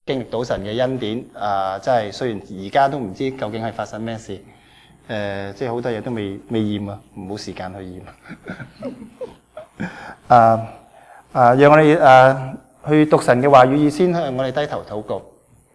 經歷到神嘅恩典真係雖然而家都唔知究竟係發生咩事，即係好多嘢都未驗啊，冇時間去驗。讓我哋去讀神嘅話語，先向我哋低頭禱告。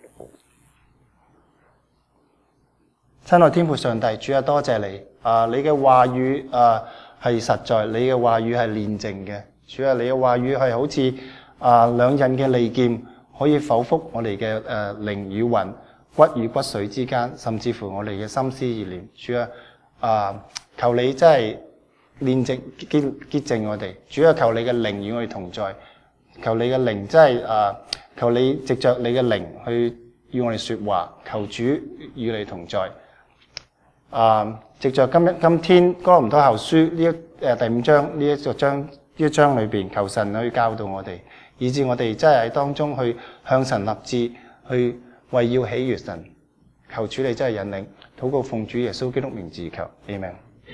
親愛天父上帝，主啊，多謝你你嘅話語係實在，你嘅話語係煉淨嘅。主啊，你嘅話語係好似兩刃嘅利劍，可以剖腹我哋嘅靈與魂、骨與骨髓之間，甚至乎我哋嘅心思意念。主啊，求你真係煉淨潔淨我哋。主啊，求你嘅靈與我哋同在，求你嘅靈真係求你藉着你嘅靈去與我哋說話，求主與你同在。藉着今天哥林多後書呢第5章呢一章裏邊，求神去教導我哋，以致我哋真係喺當中去向神立志，去為要喜悅神。求主你真係引領，禱告奉主耶穌基督名字求，阿們。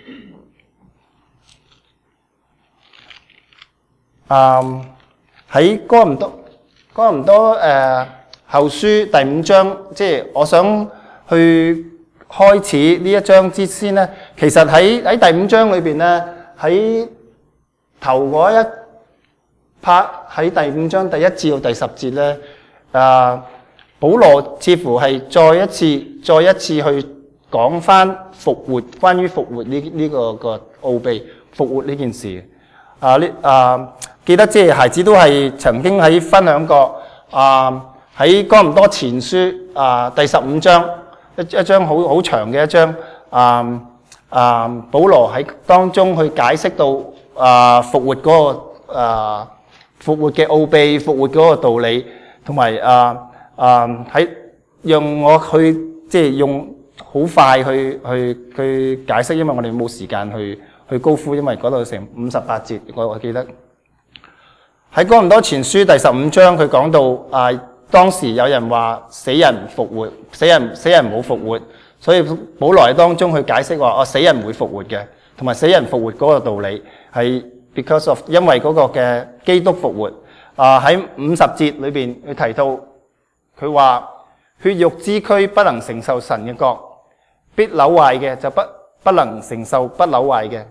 喺哥林多後書第5章，即係我想去開始呢一章之先咧，其實喺第5章裏邊咧，喺頭嗰一 part 喺第5章第1至到第10節咧，保羅似乎係再一次去講翻復活，關於復活呢個奧秘，復活呢件事。記得即係孩子都係曾經喺分享過，喺哥林多前書第15章。一章好長嘅一章，保羅喺當中去解釋到復活嗰個復活嘅奧秘、復活嗰個道理，同埋喺讓我去即係用好快去解釋，因為我哋冇時間去高呼，因為嗰度成58節，我記得喺哥林多前書第15章，佢講到當時有人話死人復活，死人冇復活，所以保羅喺當中去解釋話死人唔會復活嘅，同埋死人復活嗰個道理係 because of 因為嗰個嘅基督復活。喺50節裏邊佢提到，佢話血肉之軀不能承受神嘅國，必朽壞嘅就不能承受不朽壞嘅。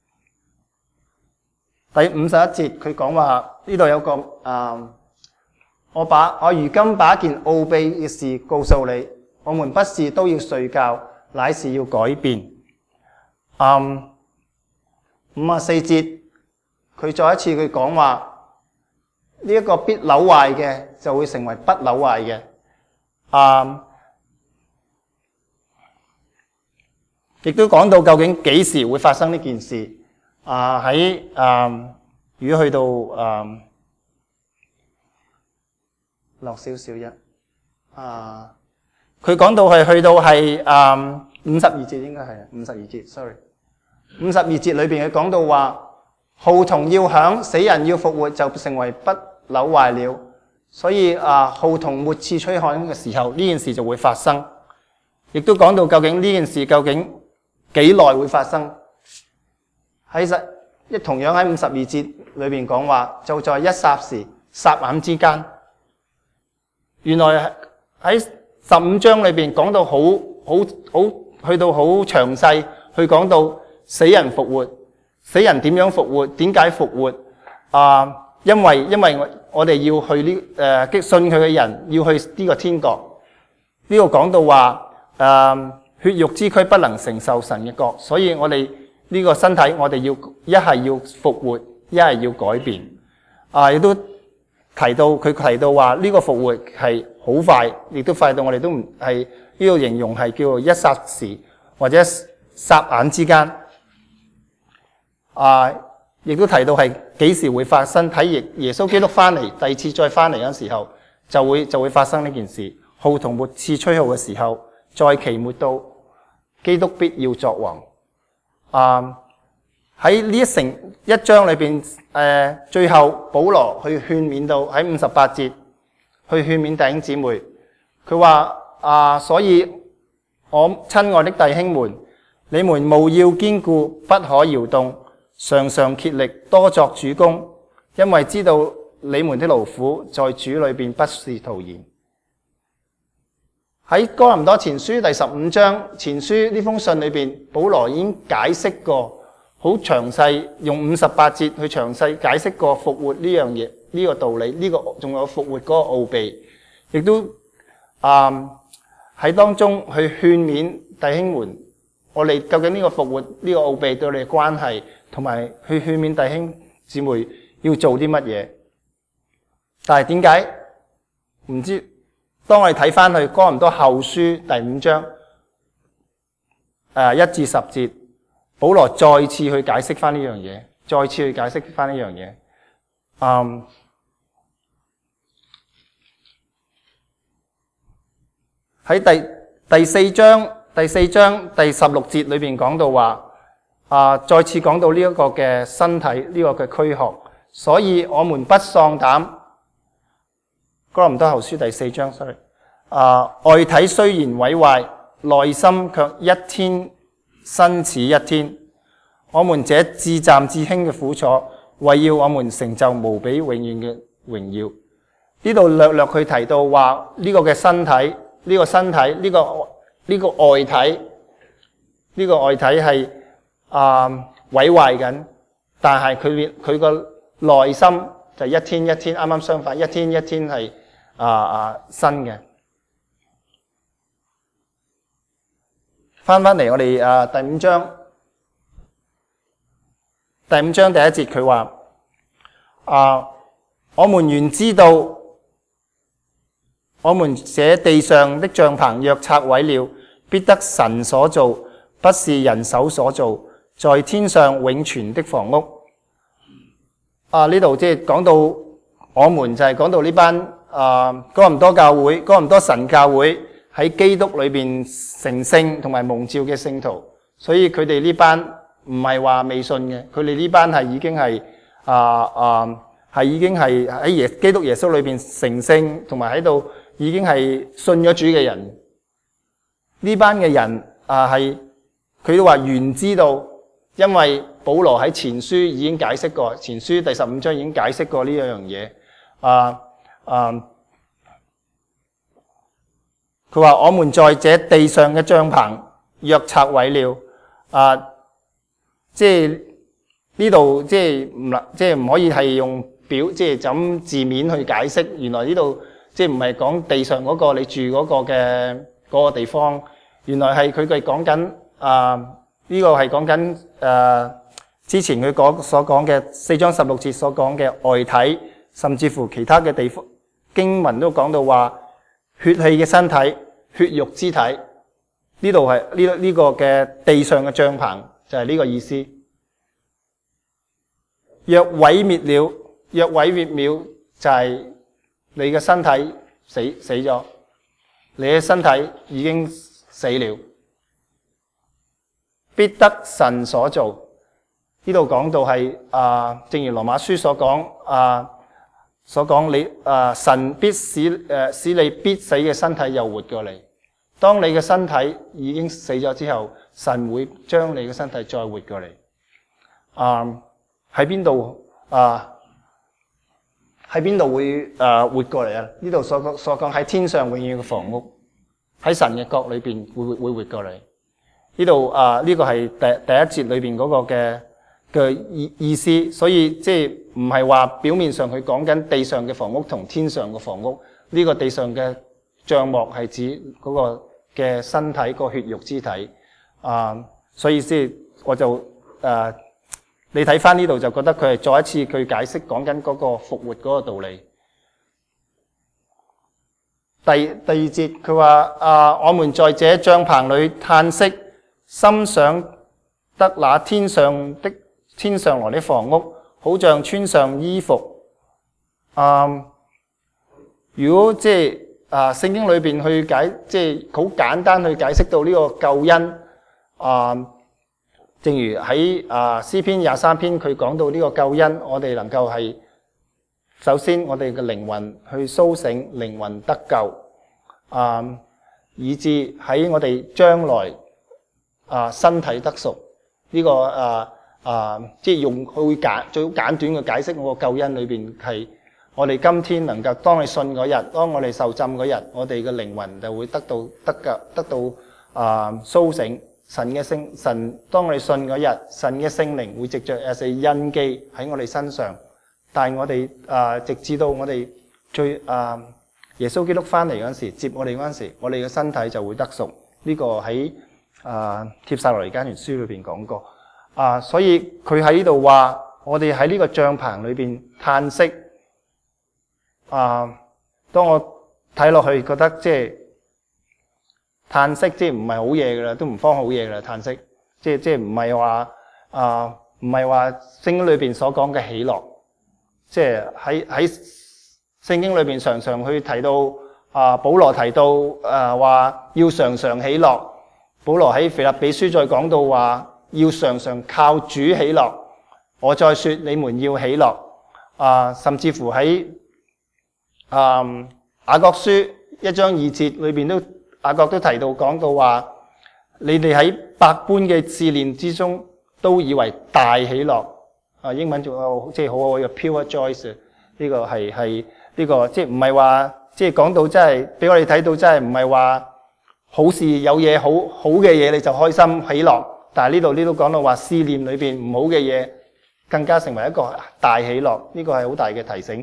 第51節佢講話呢度有個我如今把件奧秘嘅事告訴你，我們不是都要睡覺，乃是要改變。54節佢再一次佢講話，呢一個必朽壞嘅就會成為不朽壞嘅。亦都講到究竟幾時會發生呢件事。如果去到落少少一，佢講到係去到係52節，應該係52節 ，sorry， 52節裏邊佢講到話，號筒要響，死人要復活，就成為不朽壞了。所以號筒末次吹響嘅時候，呢件事就會發生。亦都講到究竟呢件事究竟幾耐會發生？同樣喺52節裏邊講話，就在一霎時、霎眼之間。原來喺15章裏邊講到好去到好詳細，去講到死人復活，死人點樣復活，點解復活？因為我哋要去信佢嘅人要去呢個天國。呢度講到話血肉之躯不能承受神嘅國，所以我哋呢個身體我哋要一係要復活，一係要改變。亦都提到話呢個復活係好快，亦都快到我哋都唔係呢度形容係叫做一霎時或者霎眼之間。亦都提到係幾時會發生，睇耶穌基督翻嚟第二次再翻嚟嗰時候就會發生呢件事。號筒末次吹號嘅時候，在期末到，基督必要作王。喺呢一章裏邊，最後保羅去勸勉到喺58節，去勸勉弟兄姊妹，佢話所以我親愛的弟兄們，你們務要堅固，不可搖動，常常竭力，多作主工，因為知道你們的勞苦在主裏邊不是徒然。 喺哥林多前書第15章前書呢封信裏邊，保羅已經解釋過，好詳細用58節去詳細解釋過復活呢樣嘢，呢個道理，呢個仲有復活嗰個奧秘，亦都喺當中去勸勉弟兄們，我哋究竟呢個復活呢個奧秘對我哋嘅關係，同埋去勸勉弟兄姊妹要做啲乜嘢。但係點解唔知？當我哋睇翻去哥林多後書第5章1至10節，保羅再次去解釋翻呢樣嘢，再次去解釋翻呢樣嘢。喺第四章第16節裏邊講到話，再次講到呢一個嘅身體，呢個嘅軀殼，所以我們不喪膽。哥林多後書第4章，sorry，外體雖然毀壞，內心卻一天新似一天。我們這至暫至輕嘅苦楚，為要我們成就無比永遠嘅榮耀。呢度略略去提到話呢個嘅身體，呢個身體，呢個外體，呢個外體係毀壞緊，但係佢個內心就一天一天，啱啱相反，一天一天係新嘅。翻嚟我哋第5章第1節，佢話我們原知道，我們這地上的帳棚若拆毀了，必得神所造，不是人手所造，在天上永存的房屋。呢度即係講到我們，就係講到呢班哥林多教會、哥林多神教會喺基督裏邊成聖同埋蒙召嘅聖徒，所以佢哋呢班唔係話未信嘅，佢哋呢班係已經係喺基督耶穌裏邊成聖，同埋喺度已經係信咗主嘅人。呢班嘅人係佢都話原知道，因為保羅喺前書已經解釋過，前書第15章已經解釋過呢樣嘢。佢話我們在這地上嘅帳棚若拆毀了，即係呢度即係唔可以係用表，即係就咁字面去解釋。原來呢度即係唔係講地上嗰個你住嗰個嘅嗰個地方，原來係佢哋講緊呢個係講緊之前佢所講嘅4章16節所講嘅外體，甚至乎其他嘅地方經文都講到話血氣嘅身體、血肉之體。呢度係呢個嘅地上嘅帳篷就係呢個意思。若毀滅了就係你嘅身體死咗，你嘅身體已經死了，必得神所造。呢度講到係正如羅馬書所講你神必使你必死嘅身體又活過嚟。當你嘅身體已經死咗之後，神會將你嘅身體再活過嚟。喺邊度會活過嚟啊？呢度所講喺天上永遠嘅房屋，喺神嘅國裏邊會活過嚟。呢度呢個係第一節裏邊嗰個嘅意思，所以即係唔係話表面上佢講緊地上嘅房屋同天上嘅房屋。呢個地上嘅帳幕係指嗰個嘅身體、個血肉之體。所以先我就你睇翻呢度就覺得佢係再一次佢解釋講緊嗰個復活嗰個道理。第二節佢話我們在這帳棚裏嘆息，心想得那天上來的房屋，好像穿上衣服。如果即係聖經裏邊去即係好簡單去解釋到呢個救恩。正如喺詩篇23篇佢講到呢個救恩，我哋能夠係首先我哋嘅靈魂去甦醒，靈魂得救，以至喺我哋將來身體得贖。呢個即係用去最簡短嘅解釋我個救恩裏邊係我哋今天能夠當你信嗰日，當我哋受浸嗰日，我哋嘅靈魂就會得到甦醒。神當我哋信嗰日，神嘅聖靈會藉着一些印記喺我哋身上，但係我哋直至到我哋耶穌基督翻嚟嗰陣時，接我哋嗰陣時，我哋嘅身體就會得贖。呢個喺帖撒羅尼迦前書裏邊講過。所以佢喺呢度話，我哋喺呢個帳篷裏邊嘆息。當我睇落去覺得即係嘆息，即係唔係好嘢噶啦，都唔方好嘢噶啦，嘆息。即係唔係話唔係話聖經裏邊所講嘅喜樂。即係喺聖經裏邊常常去提到保羅提到話要常常喜樂。保羅喺腓立比書再講到話要常常靠主喜樂。我再說你們要喜樂。甚至乎喺雅各書1章2節裏邊都雅各都提到講到話，你哋喺百般嘅試煉之中都以為大喜樂。英文仲有即係好好嘅 pure joy。呢個係呢個即係唔係話即係講到真係俾我哋睇到真係唔係話好事有嘢好嘅嘢你就開心喜樂，但係呢度講到話試煉裏邊唔好嘅嘢更加成為一個大喜樂。呢個係好大嘅提醒。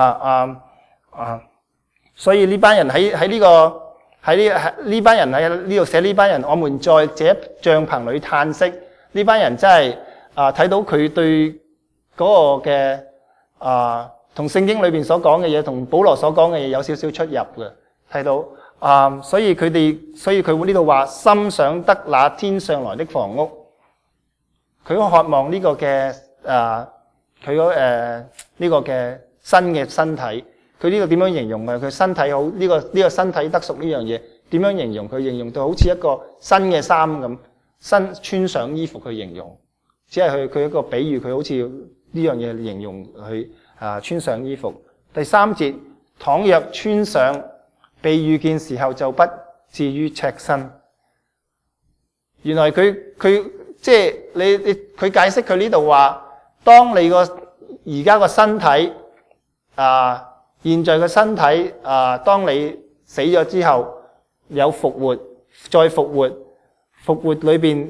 所以呢班人喺呢班人喺呢度寫呢班人，我們在這帳篷裏嘆息。呢班人真係睇到佢對嗰個嘅同聖經裏邊所講嘅嘢，同保羅所講嘅嘢有少少出入嘅，睇到所以佢呢度話心想得那天上來的房屋，佢好渴望呢個嘅呢個嘅新嘅身體。佢呢個點樣形容嘅？佢身體好呢個身體得贖呢樣嘢點樣形容？佢形容到好似一個新嘅衫咁，新穿上衣服去形容，只係佢一個比喻，佢好似呢樣嘢形容佢穿上衣服。第3節，倘若穿上，被遇見時候就不至於赤身。原來佢即係佢解釋佢呢度話，當你個而家個身體現在嘅身體當你死咗之後有復活，再復活裏邊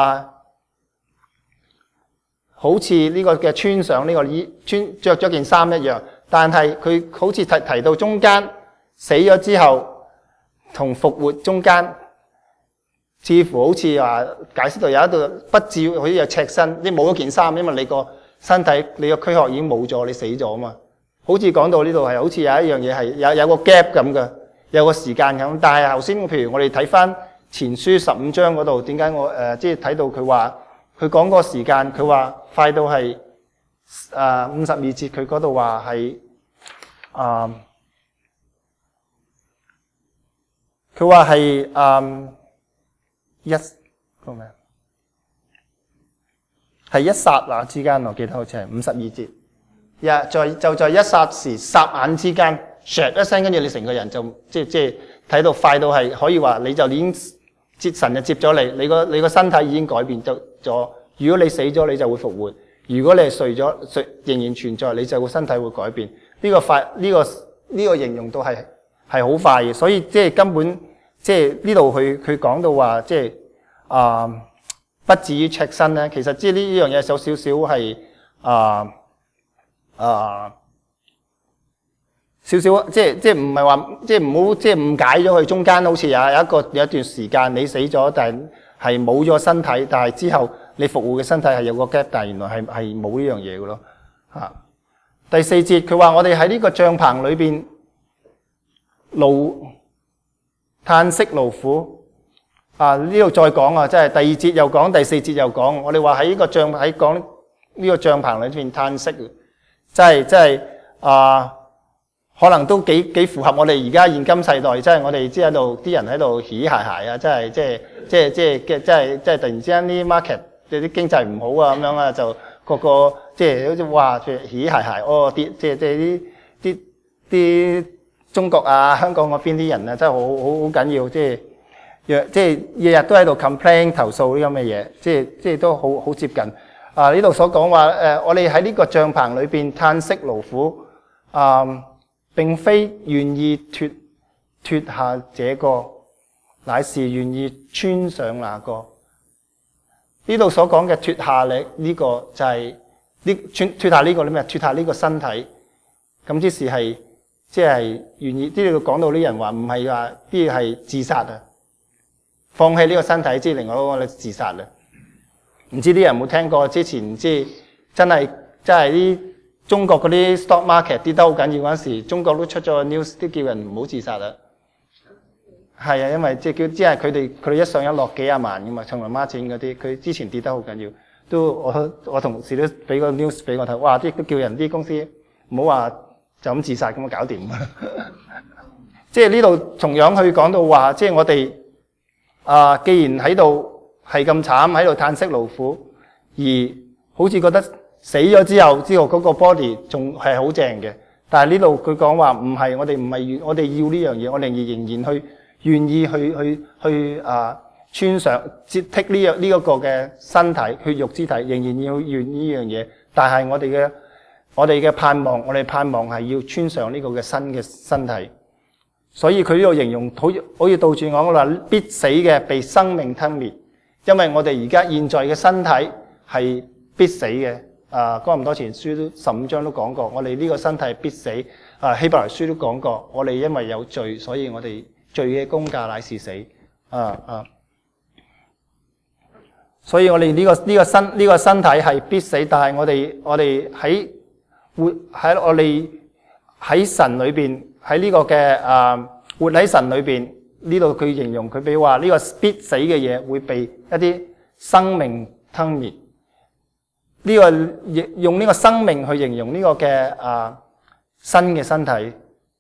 好似呢個嘅穿上呢個着咗件衫一樣，但係佢好似提到中間死咗之後同復活中間，似乎好似話解釋到有一度不至於好似有赤身，你冇咗件衫，因為你個身體你個軀殼已經冇咗，你死咗啊嘛。好似講到呢度係好似有一樣嘢係有個 gap 咁嘅，有個時間咁。但係頭先譬如我哋睇翻前書15章嗰度，點解我即係睇到佢話佢講個時間，佢話快到係52節，佢嗰度話係佢話係係一剎那之間，我記得好似係52節。就在一霎時，霎眼之間，唰一聲，跟住你成個人就即係睇到快到係可以話，你就已經神就接咗你，你個身體已經改變咗。如果你死咗，你就會復活；如果你係睡咗，仍然存在，你就個身體會改變。呢個形容到係好快嘅，所以即係根本即係呢度佢講到話即係不至於赤身咧。其實即係呢樣嘢有少少係少少即係唔係話即係唔好即係誤解咗佢，中間好似有一段時間你死咗，但係冇咗身體，但係之後你復活嘅身體係有個 gap， 但係原來係冇呢樣嘢嘅咯。第4節佢話我哋喺呢個帳篷裏邊嘆息勞苦。呢度再講即係第2節又講，第4節又講。我哋話喺呢個講呢個帳篷裏邊嘆息，即係可能都幾符合我哋而家現今世代，即係我哋喺度啲人喺度嘻嘻鞋鞋啊，即係突然之間啲 market 啲經濟唔好啊咁樣啊，就個即係好似哇嘻嘻鞋鞋即係啲中國啊香港嗰邊啲人啊真係好緊要，即係日日都喺度 complain 投訴啲咁嘅嘢，即係都好接近。呢度所講話我哋喺呢個帳篷裏邊嘆息勞苦。 並非願意脱下這個，乃是願意穿上那個。呢度所講嘅脱下呢個就係脱下呢個咩？脱下呢個身體。咁即是係即係願意。呢度講到啲人話唔係話啲係自殺啊，放棄呢個身體，即係另外嗰個自殺啊。唔知啲人有冇聽過之前即係真係啲中國嗰啲 stock market 跌得好緊要嗰陣時，中國都出咗個 news 都叫人唔好自殺啦。係啊，因為即係佢哋一上一落幾廿萬噶嘛，長隆孖展嗰啲，佢之前跌得好緊要，都我同事都俾個 news 俾我睇，哇！都叫人啲公司唔好話就咁自殺咁搞掂。即係呢度同樣去講到話，即係我哋既然喺度係咁慘，喺度嘆息勞苦，而好似覺得死咗之後嗰個 body 仲係好正嘅，但係呢度佢講話唔係，我哋唔係我哋要呢樣嘢，我哋仍然去。願意去穿上接剔呢一個嘅身體血肉之體，仍然要願呢樣嘢。但係我哋嘅盼望，我哋盼望係要穿上呢個嘅新嘅身體。所以佢呢度形容好似倒轉講話，必死嘅被生命吞滅，因為我哋而家現在嘅身體係必死嘅。哥林多前書都15章都講過，我哋呢個身體必死。希伯來書都講過，我哋因為有罪，所以我哋。罪嘅工價乃是死，所以我哋呢個身體係必死，但係我哋喺我哋喺神裏邊，喺呢個嘅活喺神裏邊，呢度佢形容佢比如話呢個必死嘅嘢會被一啲生命吞滅，呢個用呢個生命去形容呢個嘅新嘅身體。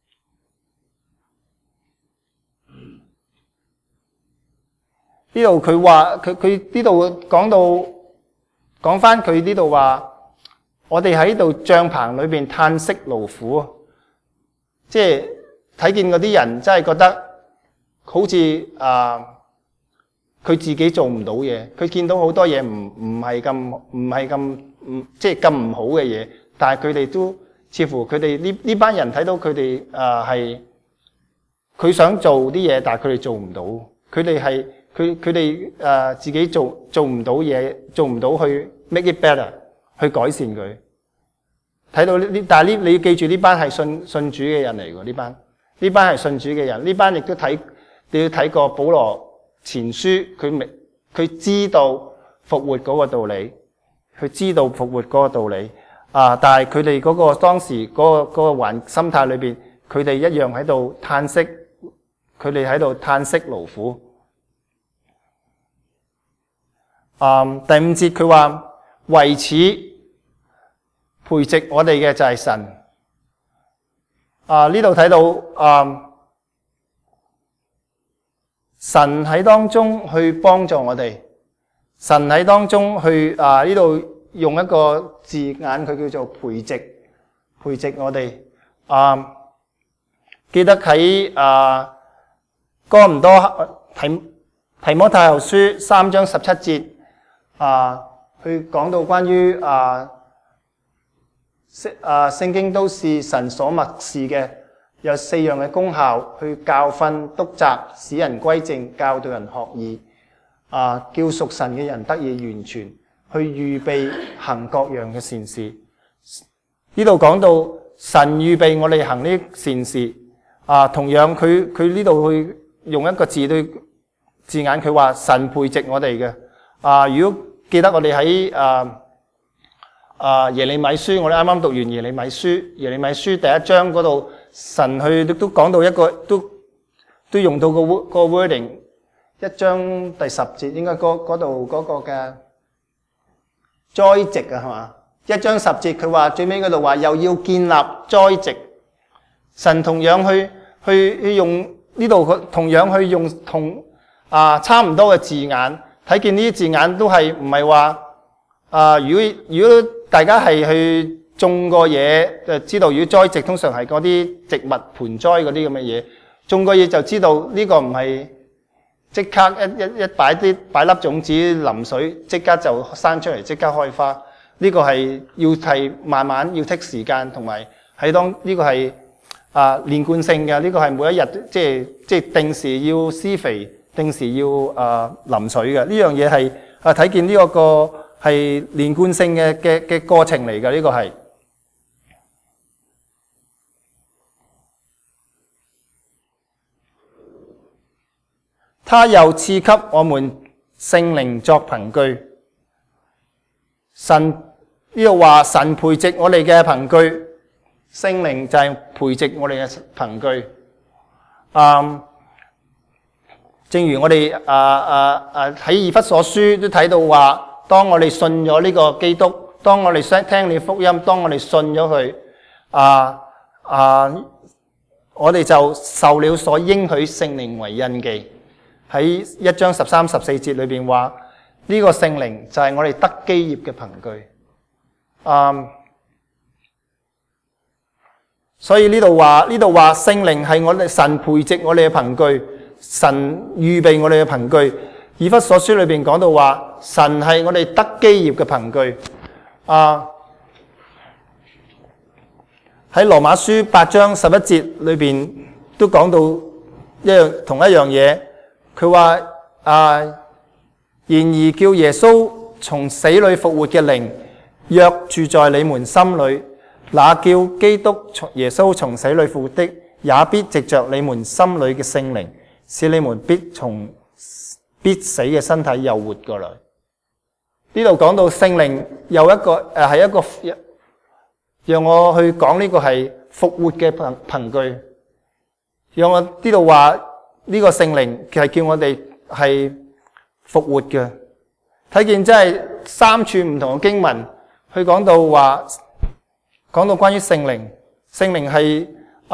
呢度佢話佢呢度講翻佢呢度話，我哋喺度帳棚裏邊嘆息勞苦，即係睇見嗰啲人真係覺得好似佢自己做唔到嘢，佢見到好多嘢唔係咁即係咁唔好嘅嘢，但係佢哋都似乎佢哋呢班人睇到佢哋係佢想做啲嘢，但係佢哋做唔到，佢哋係。佢哋自己做唔到嘢，做唔到去 make it better， 去改善佢。睇到呢，但係你要記住呢班係信主嘅人嚟㗎，呢班係信主嘅人，呢班亦都你要睇過保羅前書，佢知道復活嗰個道理，佢知道復活嗰個道理。但係佢哋嗰個當時嗰個心態裏邊，佢哋一樣喺度嘆息，佢哋喺度嘆息勞苦。第5節佢話，為此培植我哋嘅就係神。呢度睇到神喺當中去幫助我哋，神喺當中去呢度用一個字眼，佢叫做培植我哋。記得喺哥林多提摩太後書3章17節。去講到關於聖經都是神所默示嘅，有4樣嘅功效，去教訓、督責、使人歸正、教導人學義，叫屬神嘅人得以完全，去預備行各樣嘅善事。呢度講到神預備我哋行呢善事，同樣佢呢度去用一個字眼，佢話神培植我哋嘅。如果記得我哋喺耶利米書，我哋啱啱讀完耶利米書第1章嗰度，神去都講到一個都用到個 wording， 1章第10節應該嗰度嗰個嘅栽植係嘛？1章10節佢話最尾嗰度話又要建立栽植，神同樣去用呢度同樣去用差唔多嘅字眼。睇見呢啲字眼都係唔係話如果大家係去種過嘢，就知道如果栽植通常係嗰啲植物盆栽嗰啲咁嘅嘢，種過嘢就知道呢個唔係即刻一擺粒種子淋水即刻就生出嚟即刻開花，呢個係要慢慢要take時間，同埋當呢個係連貫性嘅，呢個係每一日即係定時要施肥，定時要淋水嘅。呢樣嘢係睇見呢個係連貫性嘅過程嚟嘅，呢個係。他又賜給我們聖靈作憑據。神呢度話神培植我哋嘅憑據，聖靈就係培植我哋嘅憑據。正如我哋喺以弗所書都睇到話，當我哋信咗呢個基督，當我哋聽你福音，當我哋信咗佢，我哋就受了所應許聖靈為印記。喺1章13、14節裏邊話，呢個聖靈就係我哋得基業嘅憑據。所以呢度話聖靈係我哋神培植我哋嘅憑據，神預備我哋嘅憑據。以弗所書裏邊講到話，神係我哋得基業嘅憑據。喺羅馬書8章11節裏邊都講到同一樣嘢。佢話然而叫耶穌從死裏復活嘅靈，若住在你們心裏，那叫基督耶穌從死裏復活的，也必藉着你們心裏嘅聖靈，使你們從必死嘅身體又活過來。呢度講到聖靈有一個係一個，讓我去講呢個係復活嘅憑據。讓我呢度話呢個聖靈係叫我哋係復活嘅。睇見真係3處唔同嘅經文，去講到關於聖靈，聖靈係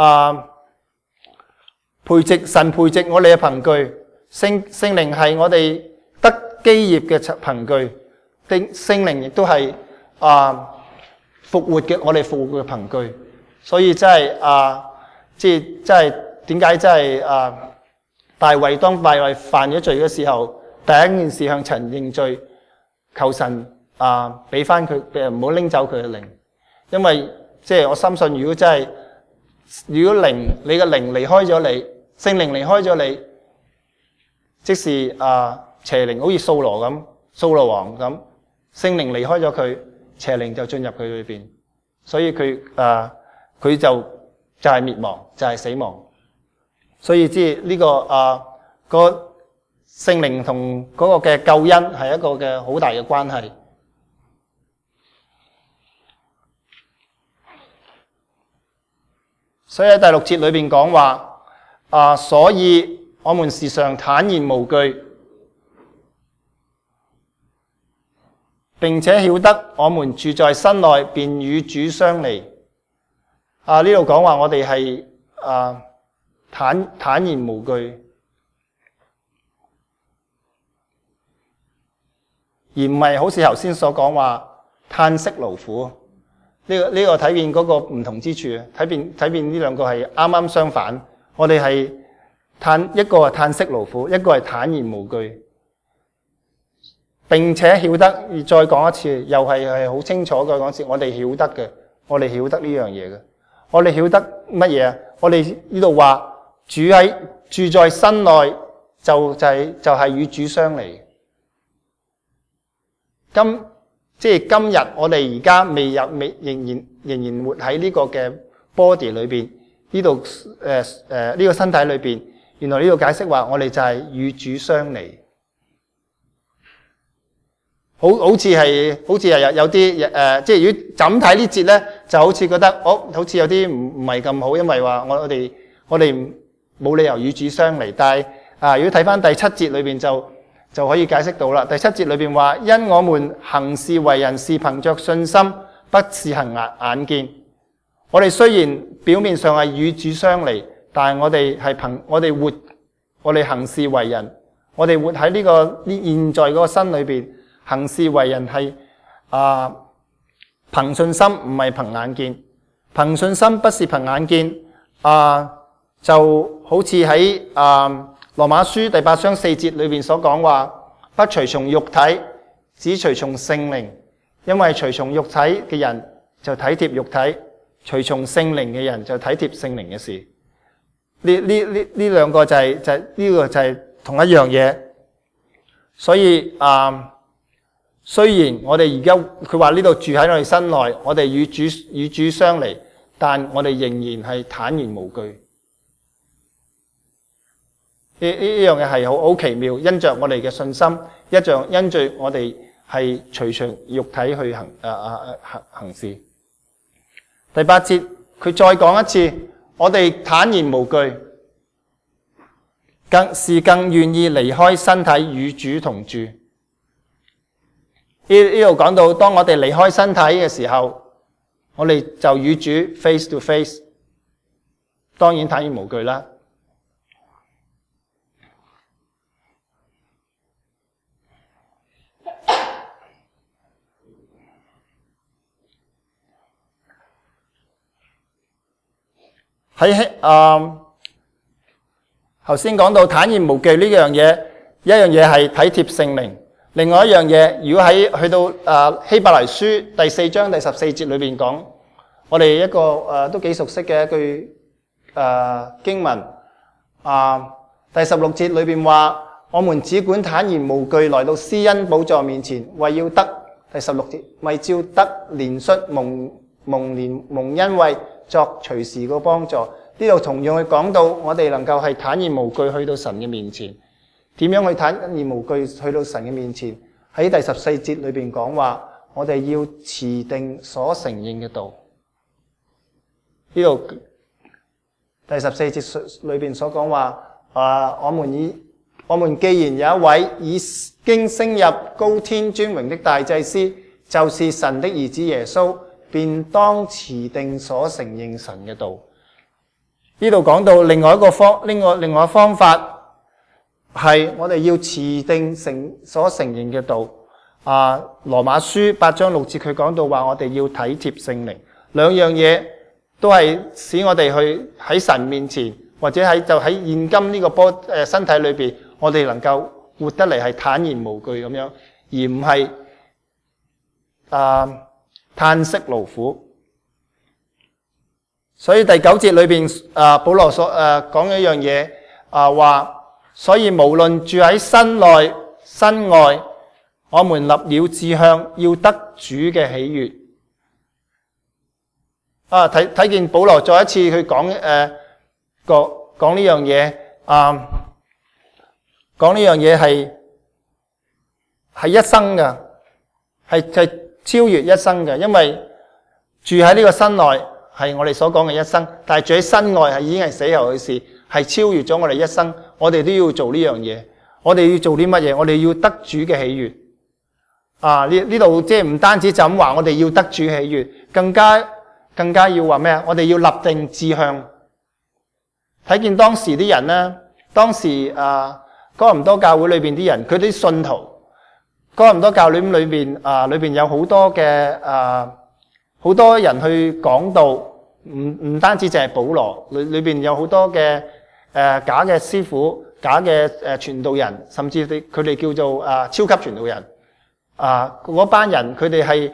神培植我哋嘅憑據，聖靈係我哋得基業嘅憑據，聖靈亦都係復活嘅我哋復活嘅憑據。所以真係即係真係點解真係當大衛犯咗罪嘅時候，第一件事向神認罪，求神俾翻佢，唔好拎走佢嘅靈。因為即係我深信，如果你嘅靈離開咗你，聖靈離開咗你，即是邪靈好似掃羅王咁，聖靈離開咗佢，邪靈就進入佢裏邊，所以佢就係滅亡，就係死亡。所以即係呢個聖靈同嗰個嘅救恩係一個嘅好大嘅關係。所以喺第6節裏邊講話，所以我們時常坦然無懼，並且曉得我們住在身內，便與主相離。呢度講話我哋係坦然無懼，而唔係好似頭先所講話嘆息勞苦。呢個睇見嗰個唔同之處，睇見呢兩個係啱啱相反。我哋係一個係嘆息勞苦，一個係坦然無懼。並且曉得，再講一次，又係好清楚嘅講一次，我哋曉得嘅，我哋曉得呢樣嘢嘅。我哋曉得乜嘢啊？我哋呢度話住在身內，就係與主相離。即係今日我哋而家仍然活喺呢個嘅 body 裏邊，呢度呢個身體裏邊，原來呢度解釋話我哋就係與主相離。好似係有啲即係如果就咁睇呢節咧，就好似覺得好似有啲唔係咁好，因為話我哋冇理由與主相離。但係如果睇翻第7節裏邊就可以解釋到啦。第7節裏邊話，因我們行事為人是憑着信心，不是憑眼見。我哋雖然表面上係與主相離，但係我哋係憑我哋行事為人，我哋活喺呢現在嗰個身裏邊，行事為人係憑信心，唔係憑眼見。憑信心不是憑眼見，就好似喺羅馬書第8章4節裏邊所講話，不隨從肉體，只隨從聖靈。因為隨從肉體嘅人就體貼肉體， 隨從聖靈嘅人就體貼聖靈嘅事。呢兩個就係呢個就係同一樣嘢。所以雖然我哋而家佢話呢度住喺我哋身內，我哋與主相離，但我哋仍然係坦然無懼。呢樣嘢係好奇妙，因着我哋嘅信心，因着我哋係隨着肉體去行事。第8節佢再講一次，我哋坦然無懼，更願意離開身體與主同住。呢度講到，當我哋離開身體嘅時候，我哋就與主 face to face， 當然坦然無懼啦。喺頭先講到坦然無懼呢樣嘢，一樣嘢係體貼聖靈，另外一樣嘢，如果去到希伯來書第4章第14節裏邊講，我哋一個都幾熟悉嘅一句經文第16節裏邊話，我們只管坦然無懼來到施恩寶座面前，為要得第16節，為照得憐恤蒙恩惠，作隨時個幫助。呢度同樣去講到，我哋能夠係坦然無懼去到神嘅面前。點樣去坦然無懼去到神嘅面前？喺第14節裏邊講話，我哋要持定所承認嘅道。呢度第14節裏邊所講話，我們既然有一位已經升入高天尊榮的大祭司，就是神的兒子耶穌，便當持定所承認神嘅道。呢度講到另外一方法係我哋要持定所承認嘅道。羅馬書8章6節佢講到話，我哋要體貼聖靈。兩樣嘢都係使我哋去喺神面前，或者喺現今呢個身體裏邊，我哋能夠活得嚟係坦然無懼咁樣，而唔係嘆息勞苦。所以第9節裏邊保羅所講一樣嘢話，所以無論住喺身內身外，我們立了志向，要得主嘅喜悅。睇見保羅再一次去講呢樣嘢，講呢樣嘢係一生嘅，係超越一生嘅，因為住喺呢個身內係我哋所講嘅一生，但係住喺身外係已經係死後嘅事，係超越咗我哋一生。我哋都要做呢樣嘢。我哋要做啲乜嘢？我哋要得主嘅喜悅。呢度即係唔單止就咁話，我哋要得主喜悅，更加要話咩啊？我哋要立定志向。睇見當時啲人咧，當時哥林多教會裏邊啲人，佢啲信徒，哥林多教會裏邊有好多嘅好多人去講道，唔單止淨係保羅，裏邊有好多嘅假嘅師傅、假嘅傳道人，甚至佢哋叫做超級傳道人。嗰班人佢哋係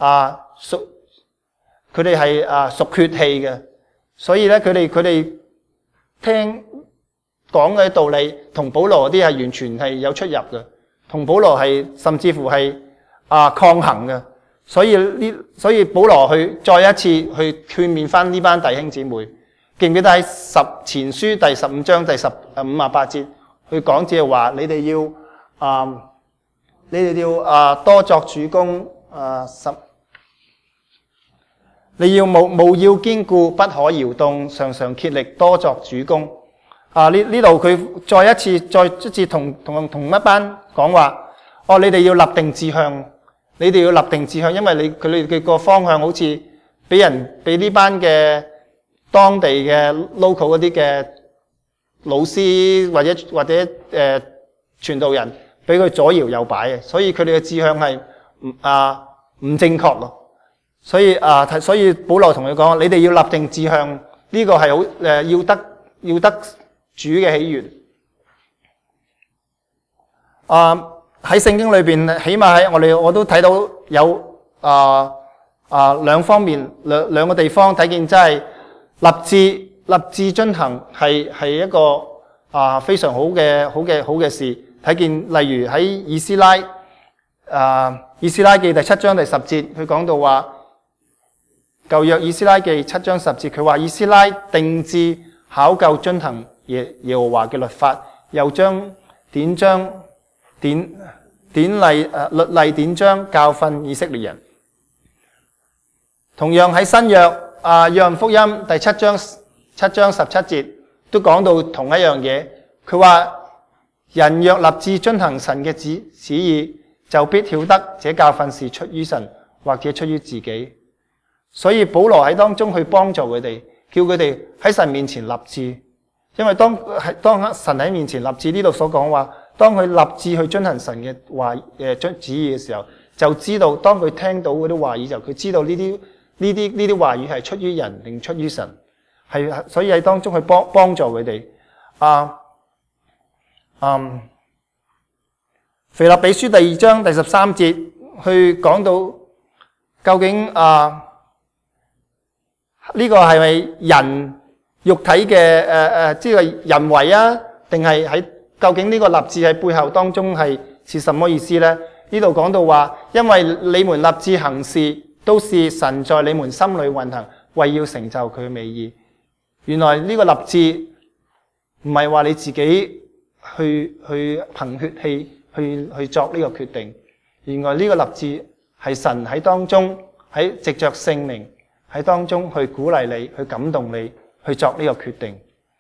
屬血氣嘅，所以咧佢哋聽講嘅道理同保羅嗰啲係完全係有出入嘅，同保羅係甚至乎係抗衡嘅。所以保羅去再一次去勸勉翻呢班弟兄姊妹。記唔記得喺前書第15章第58節去講，即係話你哋要多作主工，你要務要堅固，不可搖動，常常竭力多作主工。呢度佢再一次同一班講話，你哋要立定志向，你哋要立定志向，因為佢哋嘅個方向好似俾呢班嘅當地嘅 local 嗰啲嘅老師或者傳道人俾佢左搖右擺嘅，所以佢哋嘅志向係唔正確咯。所以保羅同佢講，你哋要立定志向，呢個係好要得主嘅喜悅。喺聖經裏邊，起碼我都睇到有兩方面兩個地方睇見真係立志遵行係一個非常好嘅事。睇見例如喺以斯拉記第7章第10節，佢講到話舊約以斯拉記7章10節，佢話以斯拉定志考究遵行耶和華嘅律法，又將律例典章教訓以色列人。同樣喺新約約翰福音第7章17節都講到同一樣嘢，佢話人若立志遵行神嘅旨意，就必曉得這教訓是出於神或者出於自己。所以保羅喺當中去幫助佢哋，叫佢哋喺神面前立志。因為當神喺面前立志，呢度所講話，當佢立志去遵行神嘅旨意嘅時候，就知道當佢聽到嗰啲話語，就佢知道呢啲話語係出於人定出於神，所以喺當中去幫助佢哋。腓立比書第2章第13節去講到究竟呢個係咪人肉體嘅即係人為啊？定係喺究竟呢個立志喺背後當中係什麼意思呢？呢度講到話，因為你們立志行事，都是神在你們心裏運行，為要成就佢嘅美意。原來呢個立志唔係話你自己去憑血氣去作呢個決定，原來呢個立志係神喺當中喺藉着聖靈喺當中去鼓勵你，去感動你去作呢個決定。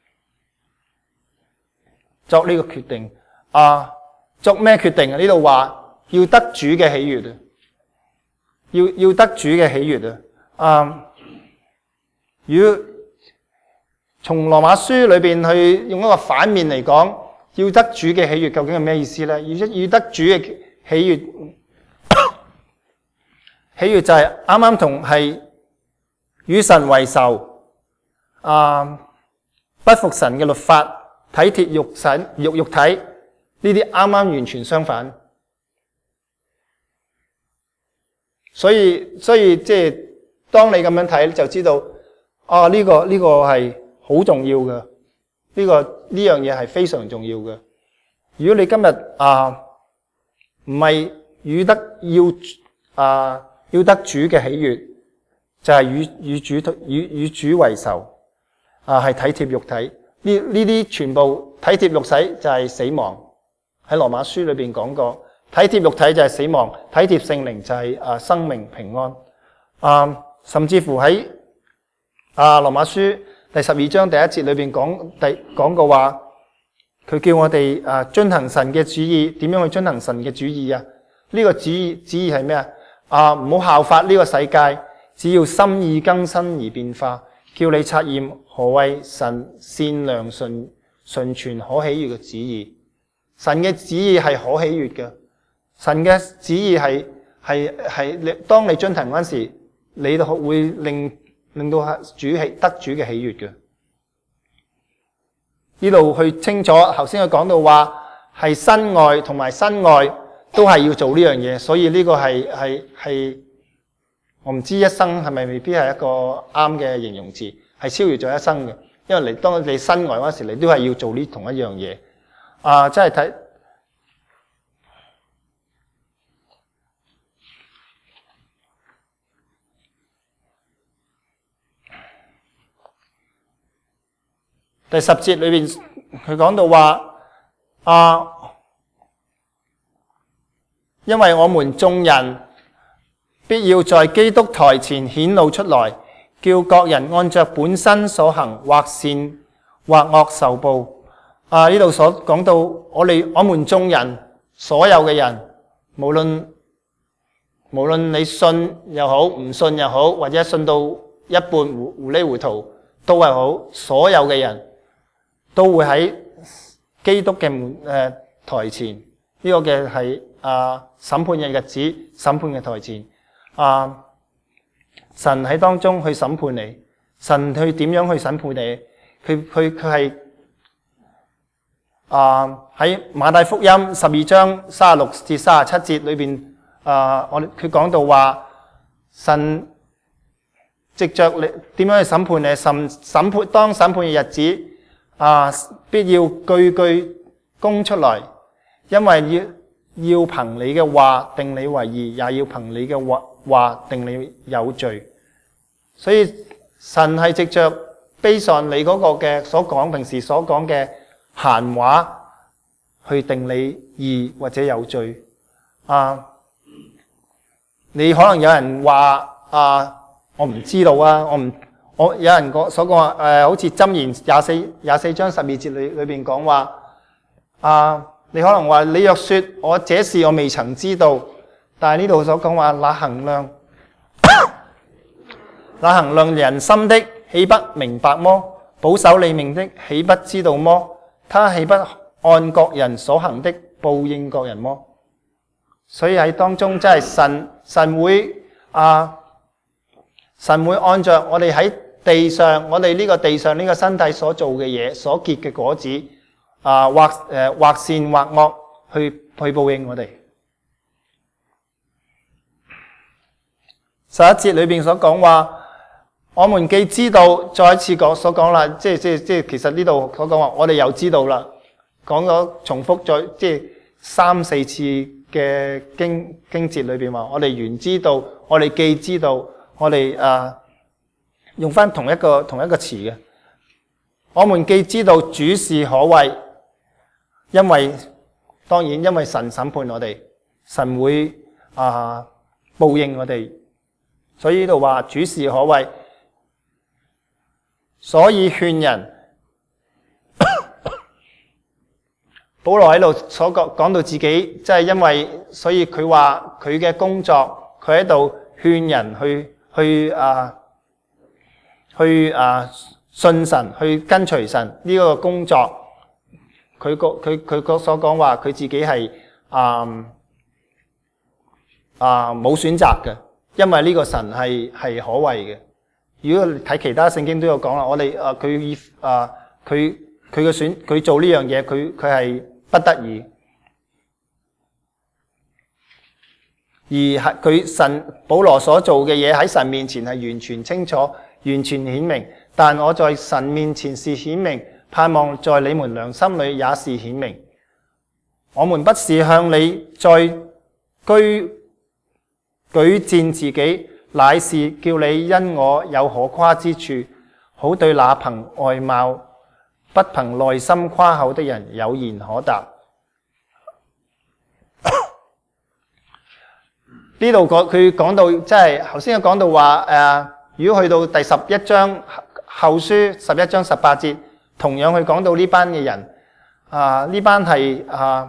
作呢個決定作咩決定啊？呢度話要得主嘅喜悅啊，要得主嘅喜悅啊。如果從羅馬書裏邊去用一個反面嚟講，要得主嘅喜悅究竟係咩意思呢？要得主嘅喜悅，喜悅就係啱啱同係與神為仇，不服神嘅律法，體貼肉體，呢啲啱啱完全相反。所以即係當你咁樣睇，就知道呢個係好重要嘅，呢樣嘢係非常重要嘅。如果你今日唔係要得主嘅喜悅，就係與主為仇，係體貼肉體。呢啲全部體貼肉體就係死亡。喺羅馬書裏邊講過，體貼肉體就係死亡，體貼聖靈就係生命平安。甚至乎喺羅馬書第12章第1節裏邊講過話，佢叫我哋遵行神嘅旨意。點樣去遵行神嘅旨意啊？呢個旨意係咩啊？唔好效法呢個世界，只要心意更新而變化，叫你察驗何謂神善良純全可喜悅嘅旨意。神嘅旨意係可喜悅嘅，神嘅旨意係當你遵行嗰陣時，你會令到得主嘅喜悅嘅。呢度去清楚，頭先佢講到話係身外同埋身外都係要做呢樣嘢，所以呢個係我唔知一生係咪未必係一個啱嘅形容詞，係超越咗一生嘅。因為當你身外嗰時，你都係要做呢同一樣嘢。即係睇第10節裏邊，佢講到話因為我們眾人必要在基督台前顯露出來，叫各人按着本身所行，或善或惡受報。呢度所講到我們眾人所有嘅人，無論你信又好，唔信又好，或者信到一半糊裡糊塗都係好，所有嘅人都會喺基督嘅台前，呢個嘅係審判嘅日子，審判嘅台前，神喺當中去審判你，神去點樣去審判你？佢係喺馬太福音12章36至37節裏邊，佢講到話神藉着你點樣去審判你，當審判嘅日子，必要句句供出來，因為要憑你嘅話定你為義，也要憑你嘅話定你有罪。所以神係藉着based on你嗰個嘅平時所講嘅閒話去定你義或者有罪。你可能有人話我唔知道啊，有人所講話好似箴言24章12節裏邊講話你可能話你若說我這事我未曾知道，但係呢度所講話那衡量人心的豈不明白麼？保守你命的豈不知道麼？他豈不按各人所行的報應各人麼？所以喺當中真係神會按照我哋喺地上，我哋呢個地上呢個身體所做嘅嘢，所結嘅果子，或善或惡去報應我哋。11節裏邊所講話，我們既知道，再一次所講啦，即其實呢度所講話，我哋又知道啦，講咗重複咗即3、4次嘅經節裏邊話，我哋原知道，我哋既知道，我哋用翻同一個詞嘅，我們既知道主是可畏，當然因為神審判我哋，神會報應我哋，所以呢度話主是可畏，所以勸人。保羅喺度所講到自己，即係因為，所以佢話佢嘅工作，佢喺度勸人去信神，去跟隨神呢個工作。佢所講話，佢自己係冇選擇嘅，因為呢個神係可畏嘅。如果睇其他聖經都有講啦，我哋佢做呢樣嘢，佢係不得已，而保羅所做嘅嘢喺神面前係完全清楚、完全顯明。但我在神面前是顯明，盼望在你們良心裏也是顯明。我們不是向你再舉薦自己，乃是叫你因我有可誇之處，好對那憑外貌不憑內心誇口的人有言可答。呢度佢講到，即係頭先講到話如果去到第11章後書11章18節，同樣去講到呢班嘅人，呢班係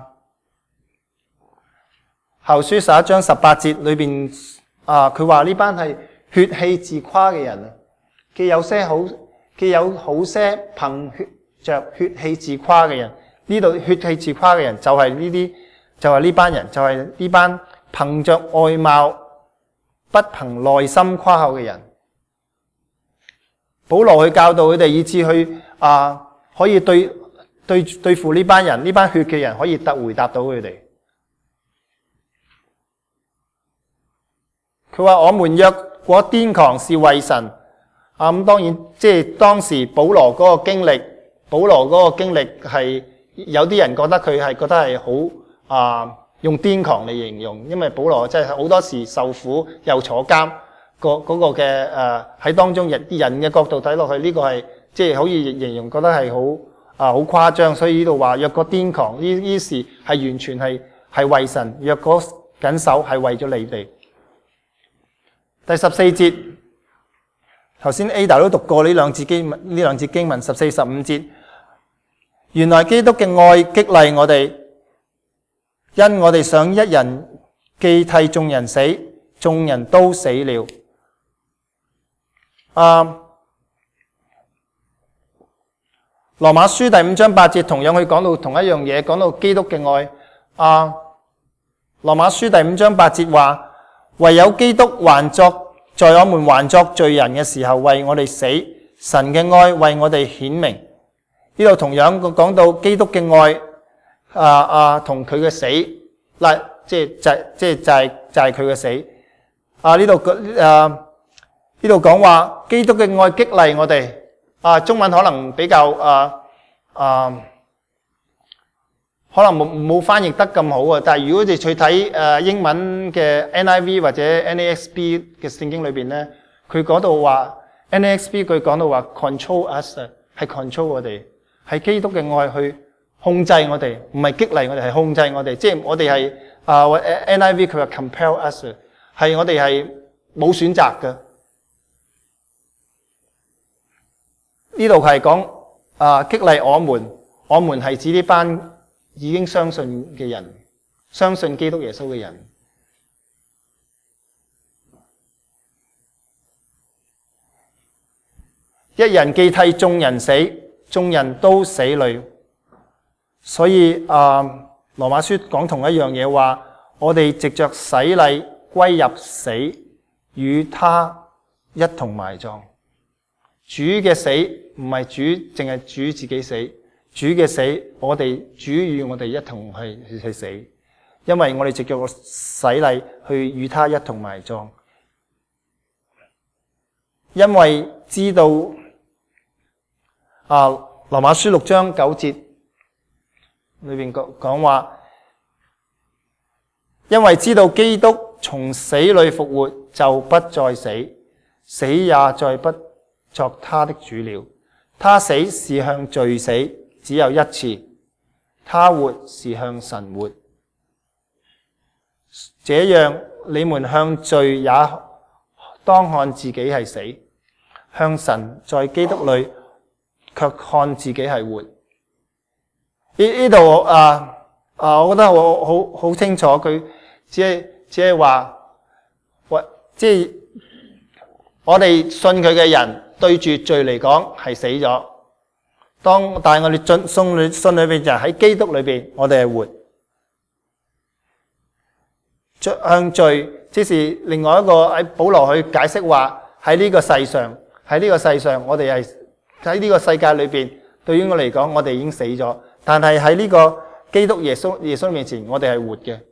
後書11章18節裏邊佢話呢班係血氣自誇嘅人，既有好些憑着血氣自誇嘅人。呢度血氣自誇嘅人就係呢啲，就係呢班人，就係呢班憑着外貌不憑內心誇口嘅人。保羅去教導佢哋，以致去可以對付呢班人，呢班血嘅人可以回答到佢哋。佢話我們若果癲狂是為神，咁當然即係當時保羅嗰個經歷係有啲人覺得佢係好用癲狂嚟形容，因為保羅真係好多時受苦又坐監，嗰個嘅喺當中人嘅角度睇落去，呢個係即係可以形容覺得係好誇張，所以呢度話若果癲狂呢事係完全係為神，若果緊守係為咗你哋。第14節，頭先 Ada 都讀過呢兩節經文14、15節。原來基督嘅愛激勵我哋，因我哋想一人既替眾人死，眾人都死了。羅馬書第5章8節同樣去講到同一樣嘢，講到基督嘅愛。羅馬書第5章8節話，唯有基督在我們還作罪人嘅時候為我哋死，神嘅愛為我哋顯明。呢度同樣講到基督嘅愛，同佢嘅死，即係佢嘅死。呢度呢度講話基督嘅愛激勵我哋。中文可能比較可能冇翻譯得咁好啊。但係如果你去睇英文嘅 NIV 或者 NASB 嘅聖經裏邊咧，佢講到話 NASB 佢講到話 control us 係 control 我哋，係基督嘅愛去控制我哋，唔係激勵我哋，係控制我哋。即係我哋係NIV 佢話 compel us 係我哋係冇選擇嘅。呢度係講激勵我們係指呢班已經相信嘅人，相信基督耶穌嘅人。一人既替眾人死，眾人都死裏。所以羅馬書講同一樣嘢，話我哋藉着洗禮歸入死，與他一同埋葬。主嘅死唔係主淨係主自己死，主嘅死主與我哋一同去死，因為我哋藉着個洗禮去與他一同埋葬。因為知道羅馬書6章9節裏邊講話，因為知道基督從死裏復活，就不再死，死也再不作他的主了。他死是向罪死，只有一次；他活是向神活。這樣你們向罪也當看自己係死，向神在基督裏卻看自己係活。呢度我覺得好清楚，佢只係話，即係我哋信佢嘅人對住罪嚟講係死咗，但係我哋信裏邊就喺基督裏邊，我哋係活。向罪，即是另外一個喺保羅去解釋話，喺呢個世上，我哋係喺呢個世界裏邊，對於我嚟講，我哋已經死咗。但係喺呢個基督耶穌面前，我哋係活嘅。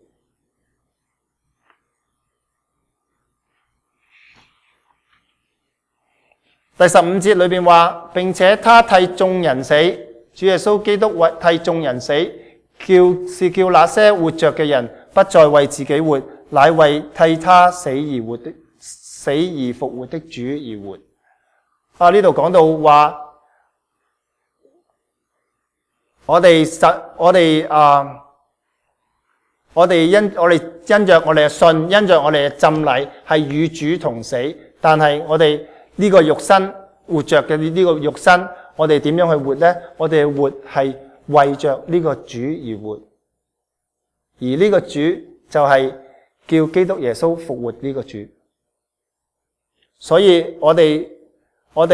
第15節裏邊話，並且他替眾人死，主耶穌基督替眾人死，叫那些活着嘅人不再為自己活，乃為替他死而復活的主而活。呢度講到話，我哋因着我哋嘅信，因着我哋嘅浸禮，係與主同死。但係我哋呢個肉身活着嘅呢個肉身，我哋點樣去活呢？我哋活係為着呢個主而活，而呢個主就係叫基督耶穌復活呢個主。所以我哋唔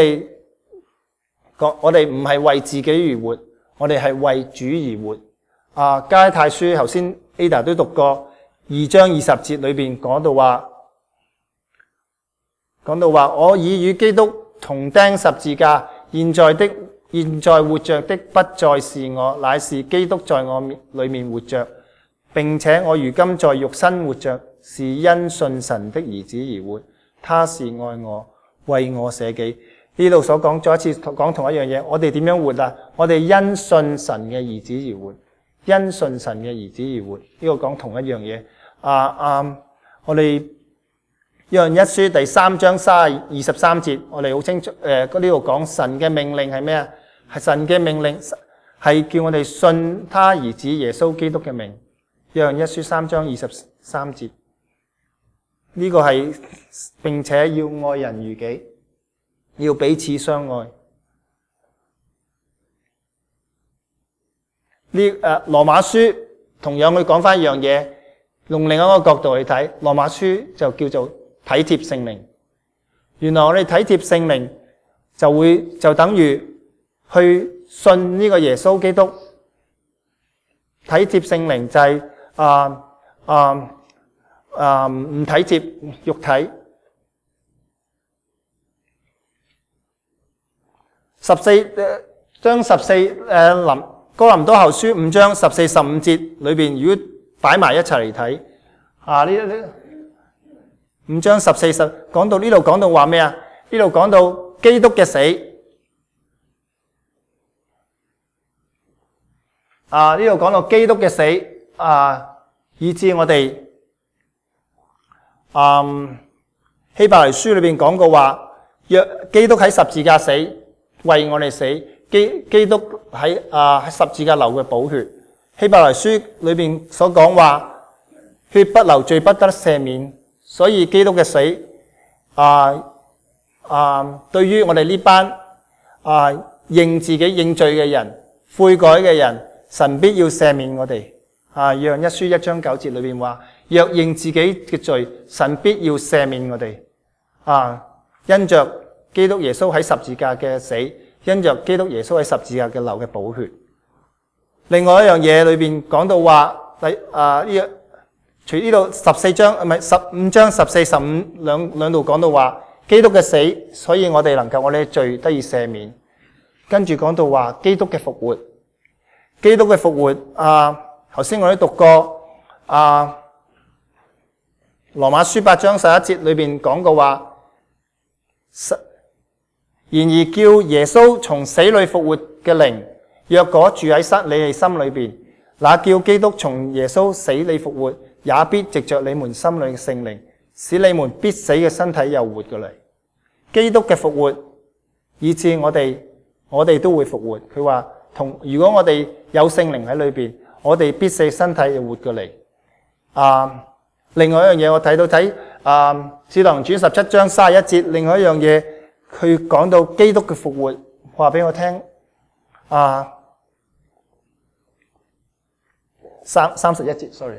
係為自己而活，我哋係為主而活。加拉太書頭先 Ada 都讀過2章20節裏邊講到話，我已與基督同釘十字架，現在活着的不再是我，乃是基督在我裏面活着，並且我如今在肉身活着，是因信神的兒子而活。他是愛我，為我捨己。呢度所講，再一次講同一樣嘢，我哋點樣活啊？我哋因信神嘅兒子而活，因信神嘅兒子而活。呢個講同一樣嘢。我哋約翰一書第3章23節，我哋好清楚。呢度講神嘅命令係咩啊？係神嘅命令係叫我哋信他兒子耶穌基督嘅名。約翰一書3章23節，呢個係並且要愛人如己，要彼此相愛。羅馬書同樣去講翻一樣嘢，用另一個角度去睇，羅馬書就叫做體貼聖靈。原來我哋體貼聖靈就等於去信呢個耶穌基督。體貼聖靈就係唔體貼肉體。哥林多後書5章14、15節裏邊，如果擺埋一齊嚟睇，呢5章14、10講到呢度講到話咩啊？ 呢度講到基督嘅死，呢度講到基督嘅死，以致我哋希伯來書裏邊講過話，若基督喺十字架死，為我哋死，基督喺十字架流嘅寶血。希伯來書裏邊所講話，血不流，罪不得赦免，所以基督嘅死，對於我哋呢班認自己認罪嘅人、悔改嘅人，神必要赦免我哋。約翰一書1章9節裏邊話，若認自己嘅罪，神必要赦免我哋。因着基督耶穌喺十字架嘅死，因着基督耶穌喺十字架嘅流嘅寶血。另外一樣嘢裏邊講到話，除呢度15章14、15兩度講到話，基督嘅死，所以我哋能夠我哋嘅罪得以赦免。跟住講到話基督嘅復活，基督嘅復活，頭先我都讀過，羅馬書8章11節裏邊講過話，然而叫耶穌從死裏復活嘅靈，若果住喺你哋心裏邊，那叫基督從耶穌死裏復活，也必藉着你們心裏嘅聖靈，使你們必死嘅身體又活過嚟。基督嘅復活，以致我哋都會復活。佢話如果我哋有聖靈喺裏邊，我哋必死身體又活過嚟。另外一樣嘢我睇使徒行傳17章31節，另外一樣嘢佢講到基督嘅復活，話俾我聽。31節 ，sorry，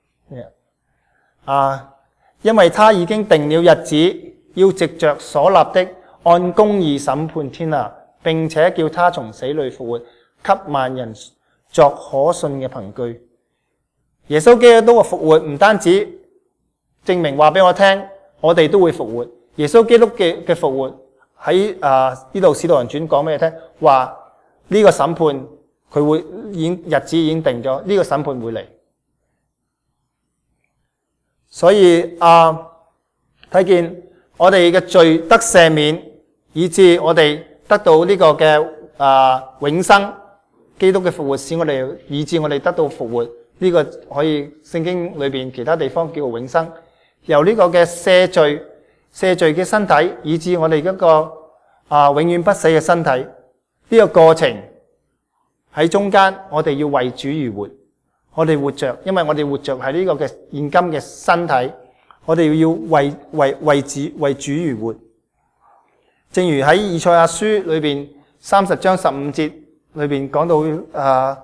因為他已經定了日子，要藉着所立的按公義審判天下，並且叫他從死裏復活，給萬人作可信嘅憑據。耶穌基督嘅復活唔單止證明話俾我聽，我哋都會復活。耶穌基督嘅復活喺呢度使徒行傳講俾你聽，話呢個審判佢會日子已經定咗，呢個審判會嚟。所以睇見我哋嘅罪得赦免，以致我哋得到呢個嘅永生。基督嘅復活使我哋，以致我哋得到復活。呢個可以聖經裏邊其他地方叫做永生。由呢個嘅赦罪嘅身體，以致我哋一個永遠不死嘅身體。呢個過程喺中間，我哋要為主而活。我哋活着，因為我哋活着喺呢個嘅現今嘅身體，我哋要為主而活。正如喺以賽亞書裏邊30章15節裏邊講到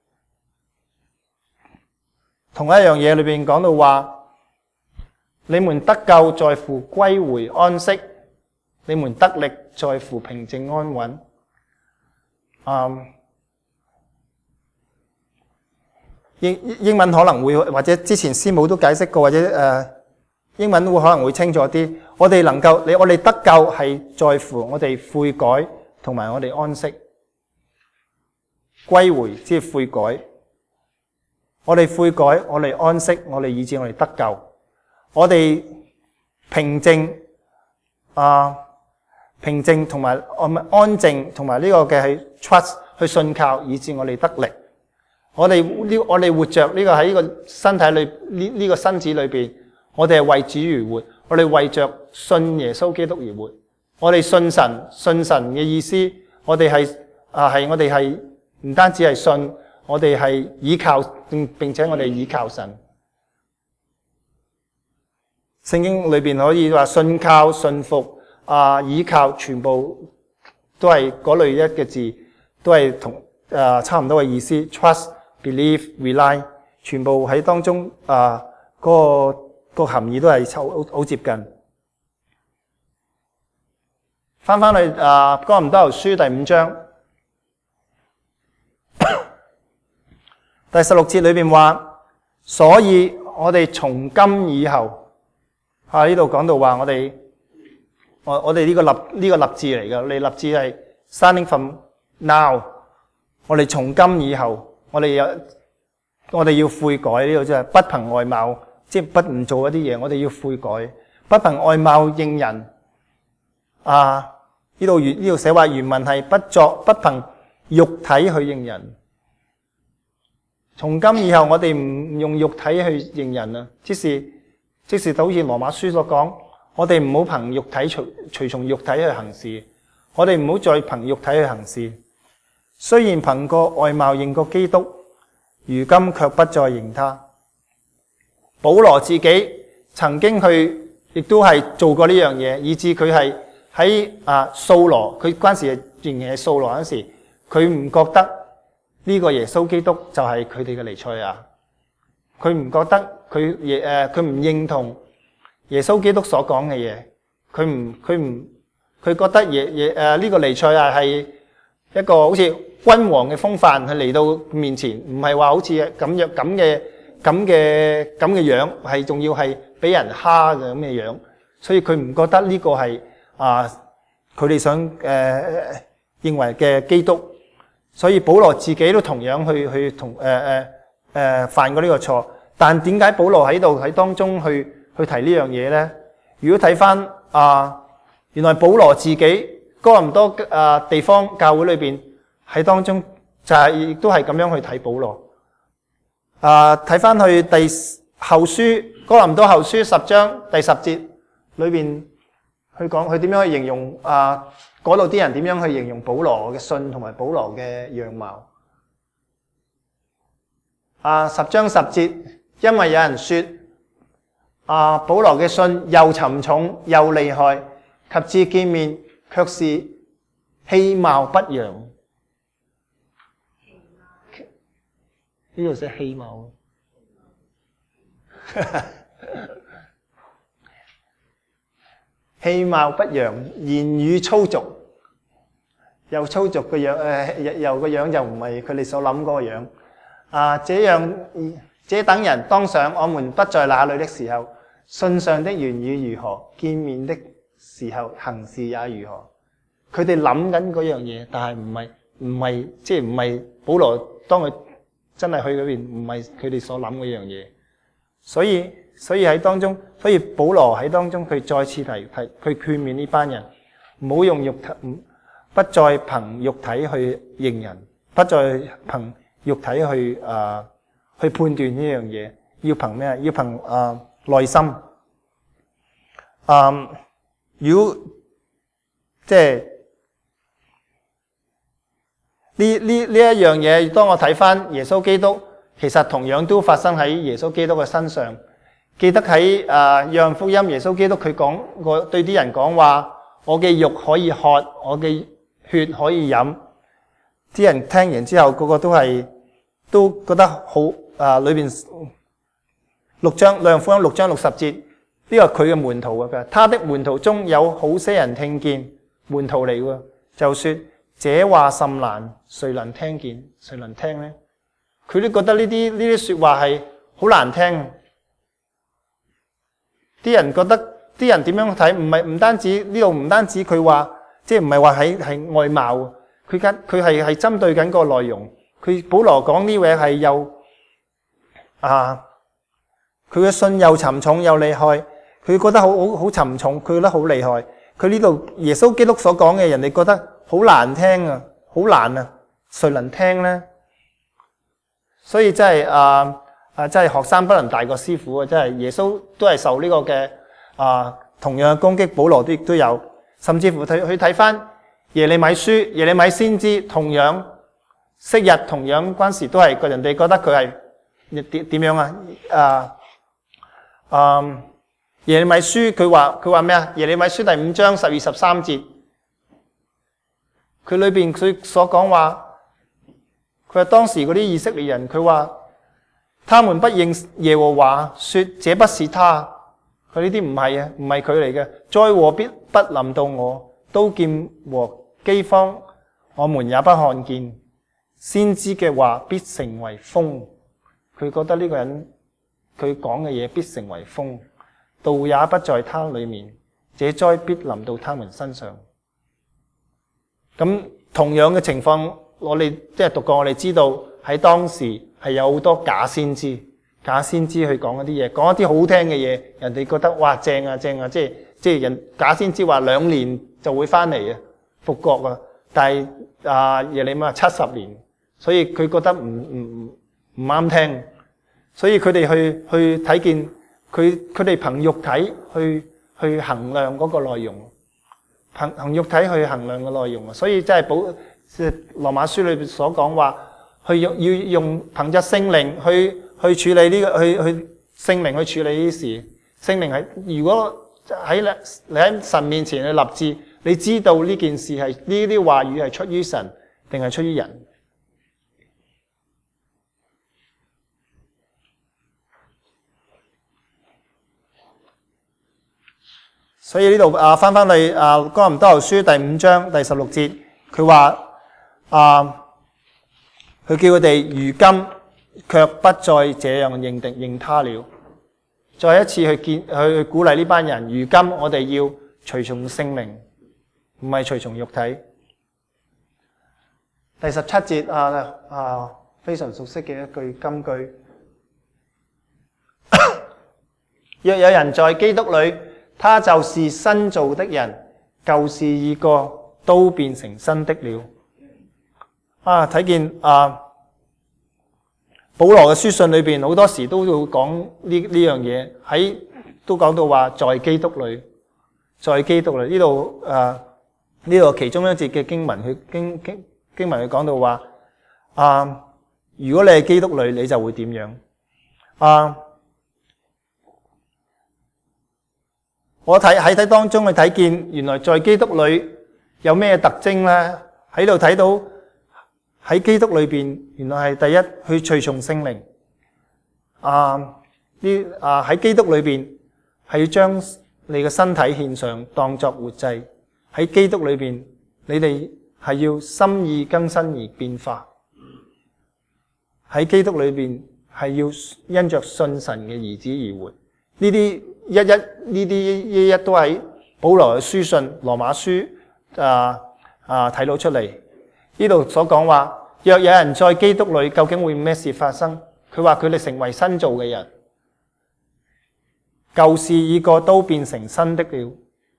同一樣嘢裏邊講到話，你們得救在乎歸回安息，你們得力在乎平靜安穩。英文可能會，或者之前師母都解釋過，或者英文會可能會清楚啲。我哋得救係在乎我哋悔改同埋我哋安息。歸回即係悔改，我哋悔改，我哋安息，我哋以致我哋得救。我哋平靜同埋安靜同埋呢個嘅係 trust 去信靠，以致我哋得力。我哋活着呢個喺呢個身體裏呢個身子裏邊，我哋係為主而活，我哋為着信耶穌基督而活。我哋信神嘅意思，我哋係唔單止係信，我哋係倚靠，並且我哋倚靠神。聖經裏邊可以話信靠、信服、倚靠，全部都係嗰類一嘅字，都係同差唔多嘅意思。Trust、believe、rely， 全部喺當中個含義都係好接近。翻去哥林多後書第5章第16節裏邊話，所以我哋從今以後，呢度講到話我哋呢個立志嚟嘅，你立志係 starting from now， 我哋從今以後，我哋要悔改，呢個即係不憑外貌，即係不唔做一啲嘢，我哋要悔改，不憑外貌認人。 呢度寫話原文係不憑肉體去認人。從今以後我哋唔用肉體去認人啦，即是好似羅馬書所講，我哋唔好憑肉體隨從肉體去行事，我哋唔好再憑肉體去行事。雖然憑個外貌認過基督，如今卻不再認他。保羅自己曾經亦都係做過呢樣嘢，以致佢係喺掃羅，佢嗰陣時仍然係掃羅嗰陣時，佢唔覺得呢個耶穌基督就係佢哋嘅彌賽亞，佢唔覺得佢唔認同耶穌基督所講嘅嘢，佢覺得呢個彌賽亞係一個好似君王嘅風範，佢嚟到面前，唔係話好似咁嘅樣，係仲要係俾人蝦嘅咁嘅樣，所以佢唔覺得呢個係佢哋想認為嘅基督。所以保羅自己都同樣去犯過呢個錯，但點解保羅喺當中去提呢樣嘢咧？如果睇翻原來保羅自己哥林多地方教會裏邊喺當中就係亦都係咁樣去睇保羅。睇翻去哥林多後書10章第10節裏邊去講佢點樣去形容嗰度啲人點樣去形容保羅嘅信同埋保羅嘅樣貌。10章10節，因為有人說保羅嘅信又沉重又厲害，及至見面卻是氣貌不揚。呢度寫氣貌。氣貌不揚，言語粗俗，又粗俗嘅樣，又個樣就唔係佢哋所諗嗰個樣。這等人當想我們不在那裏的時候，信上的言語如何，見面的時候行事也如何。佢哋諗緊嗰樣嘢，但係唔係保羅當佢真係去嗰邊，唔係佢哋所諗嗰樣嘢。所以喺當中，所以保羅喺當中佢再次提佢勸勉呢班人，唔好用不再憑肉體去認人，不再憑肉體去判斷呢樣嘢，要憑咩？要憑內心。如果即係呢一樣嘢，當我睇翻耶穌基督，其實同樣都發生喺耶穌基督嘅身上。記得喺約翰福音，耶穌基督佢講過對啲人講話：我嘅肉可以喝，我嘅血可以飲。啲人聽完之後，個個都覺得好。裏邊約翰福音6章60節，呢個係佢嘅門徒啊。他的門徒中有好些人聽見，門徒嚟喎，就說：這話甚難，誰能聽見？誰能聽呢？佢都覺得呢啲說話係好難聽。啲人覺得，啲人點樣睇？唔單止呢度，唔單止佢話，即係唔係話係外貌，佢係針對緊個內容。佢保羅講呢位係又佢嘅信又沉重又厲害，佢覺得好沉重，佢覺得好厲害。佢呢度耶穌基督所講嘅，人哋覺得好難聽啊，好難啊，誰能聽呢？所以真係真係學生不能大過師傅啊！真係耶穌都係受呢個嘅同樣嘅攻擊，保羅都有，甚至乎去睇翻耶利米書，耶利米先知同樣昔日同樣嗰陣時都係個人哋覺得佢係點樣耶利米書佢話咩啊？耶利米書第5章12、13節，佢裏邊佢所講話，佢話當時嗰啲以色列人，佢話他們不認耶和華，說這不是他。佢呢啲唔係佢嚟嘅。災禍必不臨到我，刀劍和饑荒我們也不看見。先知嘅話必成為風。佢覺得呢個人佢講嘅嘢必成為風，道也不在他裏面，這災必臨到他們身上。咁同樣嘅情況，我哋即係讀過，我哋知道喺當時係有好多假先知去講一啲嘢，講一啲好聽嘅嘢，人哋覺得哇正啊，即係人假先知話2年就會翻嚟嘅復國啊。但係耶利米話70年，所以佢覺得唔啱聽，所以佢哋去睇見佢哋憑肉體去衡量嗰個內容，憑肉體去衡量嘅內容啊。所以真係羅馬書裏邊所講話，要用憑着聖靈去處理呢個去聖靈去處理呢啲事。聖靈係如果你喺神面前去立志，你知道呢件事係呢啲話語係出於神定係出於人？所以呢度翻去哥林多後書第5章第16節，佢話佢叫佢哋如今卻不再這樣認他了。再一次去鼓勵呢班人，如今我哋要隨從聖靈，唔係隨從肉體。第17節非常熟悉嘅一句金句。若有人在基督裏，他就是新造的人，舊事已過，都變成新的了。睇見保羅嘅書信裏邊好多時都要講呢樣嘢，都講到話在基督裏，在基督裏。呢度其中一節嘅經文，經文佢講到話如果你係基督裏，你就會點樣？我喺當中去睇見，原來在基督裏有咩特徵咧？喺度睇到喺基督裏邊，原來係第一去隨從聖靈。喺基督裏邊係要將你嘅身體獻上，當作活祭。喺基督裏邊，你哋係要心意更新而變化。喺基督裏邊係要因着信神嘅兒子而活。呢啲一一都喺保羅嘅書信羅馬書睇到出嚟。呢度所講話，若有人在基督裏，究竟會咩事發生？佢話佢哋成為新造嘅人，舊事已過，都變成新的了。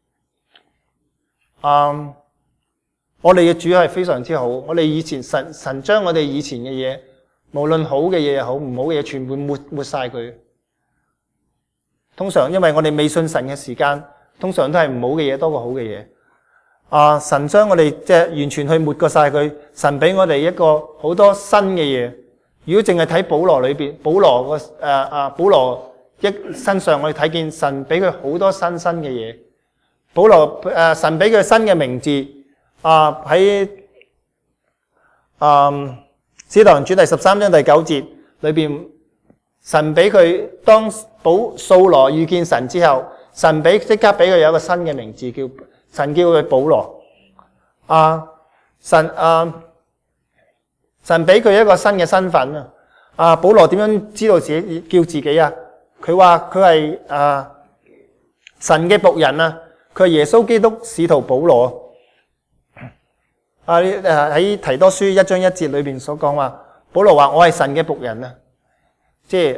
我哋嘅主係非常之好，我哋以前神將我哋以前嘅嘢，無論好嘅嘢又好，唔好嘅嘢，全部抹晒佢。通常因為我哋未信神嘅時間，通常都係唔好嘅嘢多過好嘅嘢。神將我哋即係完全去抹過晒佢。神俾我哋一個好多新嘅嘢。如果淨係睇保羅裏邊，保羅身上我哋睇見神俾佢好多新嘅嘢。保羅神俾佢新嘅名字。喺使徒行傳第13章第9節裏邊，神俾佢當掃羅遇見神之後，神即刻俾佢有一個新嘅名字，神叫佢保羅。神俾佢一個新嘅身份啊！保羅點樣知道自己叫自己啊？佢話佢係神嘅僕人啊！佢係耶穌基督使徒保羅。喺提多書1章1節裏邊所講話，保羅話我係神嘅僕人啊！即係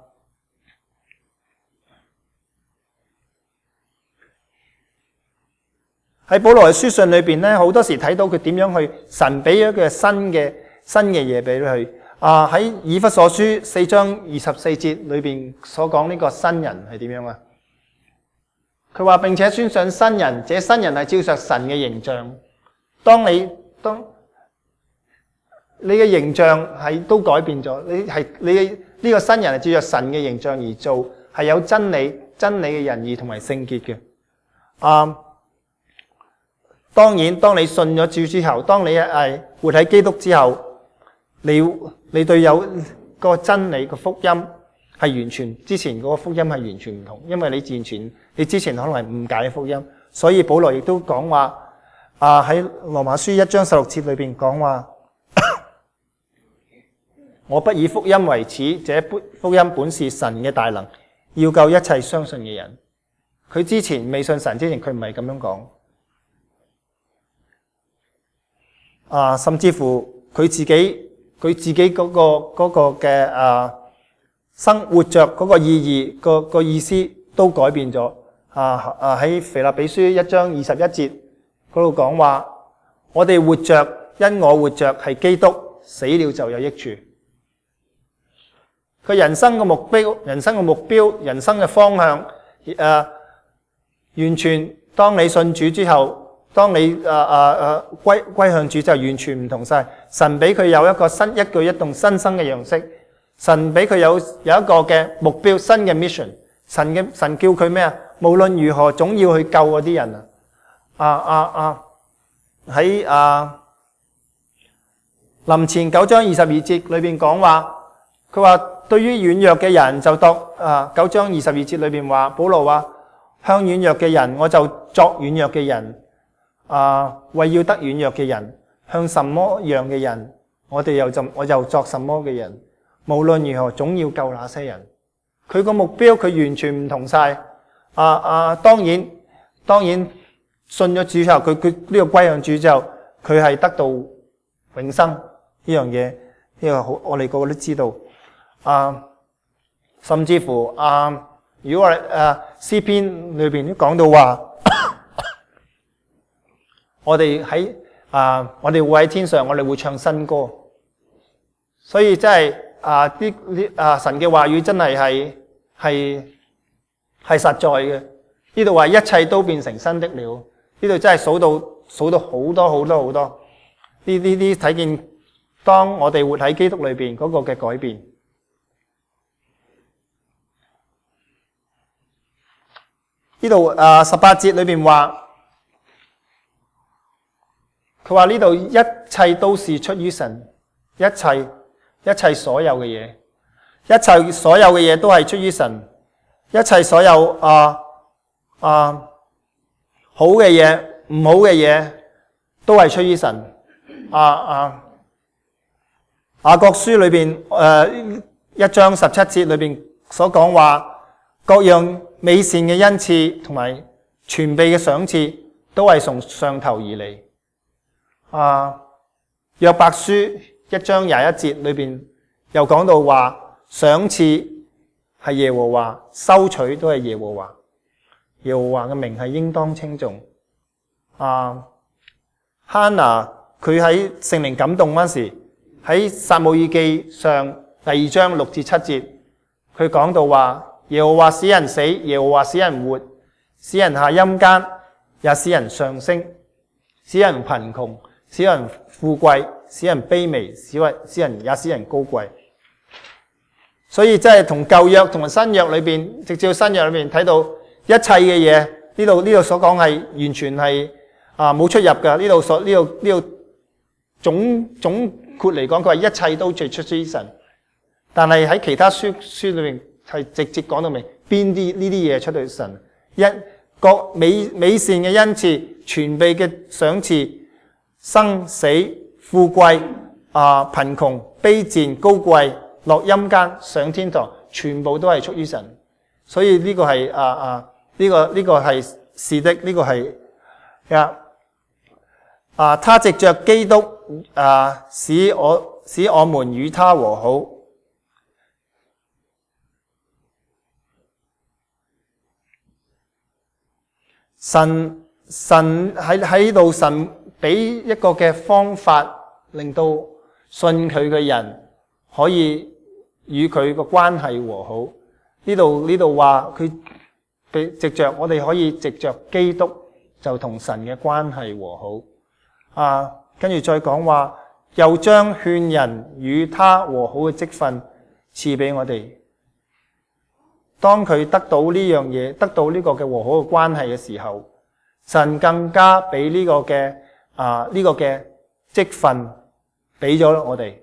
喺保羅嘅書信裏邊咧，好多時睇到佢點樣去神俾咗佢新嘅嘢俾佢。喺以弗所書4章24節裏邊所講呢個新人係點樣啊？佢話並且穿上新人，這新人係照着神嘅形象。當你嘅形象係都改變咗，你呢個新人係照着神嘅形象而做，係有真理嘅仁義同埋聖潔嘅。當然，當你信咗主之後，當你係活喺基督之後，你對有個真理個福音係完全，之前嗰個福音係完全唔同，因為你之前可能係誤解福音，所以保羅亦都講話喺羅馬書1章16節裏邊講話，我不以福音為恥，這福音本是神嘅大能，要救一切相信嘅人。佢之前未信神之前，佢唔係咁樣講。甚至乎佢自己嗰個嘅活着嗰個意義個意思都改變咗。喺腓立比書1章21節嗰度講話，我哋活着，因我活着係基督，死了就有益處。佢人生嘅目標、人生嘅方向，完全當你信主之後，當你歸向主之後，完全唔同晒。神俾佢有一個一舉一動新生嘅樣式，神俾佢有一個嘅目標，新嘅 mission。神叫佢咩啊？無論如何，總要去救嗰啲人啊！喺林前9章22節裏邊講話，佢話對於軟弱嘅人就9章22節裏邊話，保羅話向軟弱嘅人我就作軟弱嘅人，為要得軟弱嘅人，向什麼樣嘅人我就作什麼嘅人，無論如何總要救那些人。佢個目標佢完全唔同晒。當然信咗主之後，佢呢個歸向主之後，佢係得到永生呢樣嘢，呢個好我哋個個都知道。甚至乎如果詩篇裏邊都講到話，我哋會喺天上，我哋會唱新歌。所以真係神嘅話語真係實在嘅。呢度話一切都變成新的了。呢度真係數到好多。呢啲睇見當我哋活喺基督裏邊嗰個嘅改變。呢度18節裏邊話，佢話呢度一切都是出於神，一切所有嘅嘢，一切所有嘅嘢都係出於神，一切所有好嘅嘢、唔好嘅嘢都係出於神。雅各書裏邊1章17節裏邊所講話，各樣美善嘅恩賜同埋全備嘅賞賜都係從上頭而嚟。約伯書1章21節裏邊又講到話，賞賜係耶和華，收取都係耶和華。耶和華嘅名係應當稱頌。哈拿佢喺聖靈感動嗰時，喺撒母耳記上第2章6至7節，佢講到話，耶和華使人死，耶和華使人活，使人下陰間，也使人上升，使人貧窮，使人富貴，使人卑微，也使人高貴。所以真係同舊約同埋新約裏邊，直至新約裏邊睇到一切嘅嘢，呢度所講係完全係冇出入㗎。呢度總括嚟講，佢話一切都最出於神。但係喺其他書裏面係直接講到明邊啲呢啲嘢出到神。各美善嘅恩賜、全備嘅賞賜、生死、富貴、貧窮、卑賤、高貴、落陰間、上天堂，全部都係出於神。所以呢個係呢個係是的，呢個係他藉着基督使我們與他和好。神喺度，神俾一個嘅方法，令到信佢嘅人可以與佢個關係和好。呢度話佢藉着我哋可以藉着基督就同神嘅關係和好。跟住再講話，又將勸人與他和好嘅職分賜俾我哋。當佢得到呢樣嘢，得到呢個嘅和好嘅關係嘅時候，神更加俾呢個嘅職分俾咗我哋。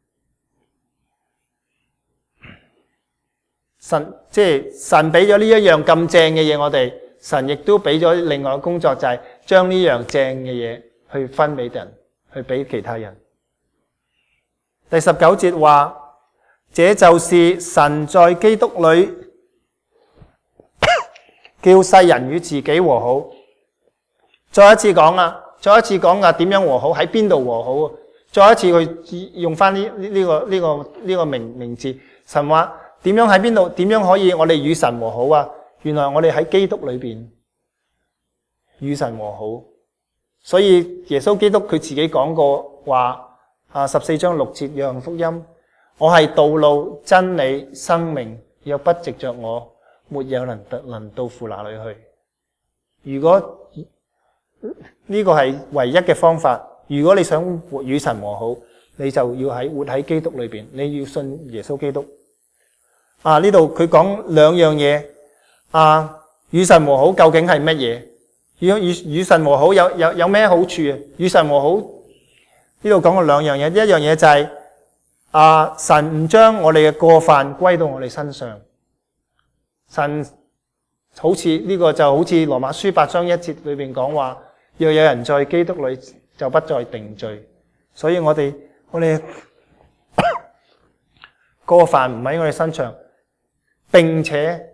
神俾咗呢一樣咁正嘅嘢我哋，神亦都俾咗另外嘅工作，就係將呢樣正嘅嘢去分俾人，去俾其他人。第19節話，這就是神在基督裏叫世人與自己和好。再一次講點樣和好，喺邊度和好？再一次去用翻呢個名字。神話點樣喺邊度？點樣可以我哋與神和好啊？原來我哋喺基督裏邊與神和好。 所以耶穌基督佢自己講過話14章6節約翰福音，我係道路、真理、生命，若不藉着我，沒有人能到父那裏去。如果呢個係唯一嘅方法，如果你想與神和好，你就要活喺基督裏邊，你要信耶穌基督。呢度佢講兩樣嘢，與神和好究竟係乜嘢？與神和好有咩好處啊？與神和好呢度講過兩樣嘢，一樣嘢就係神唔將我哋嘅過犯歸到我哋身上，神好似呢個就好似羅馬書8章1節裏邊講話，若有人在基督裏就不再定罪，所以我哋過犯唔喺我哋身上，並且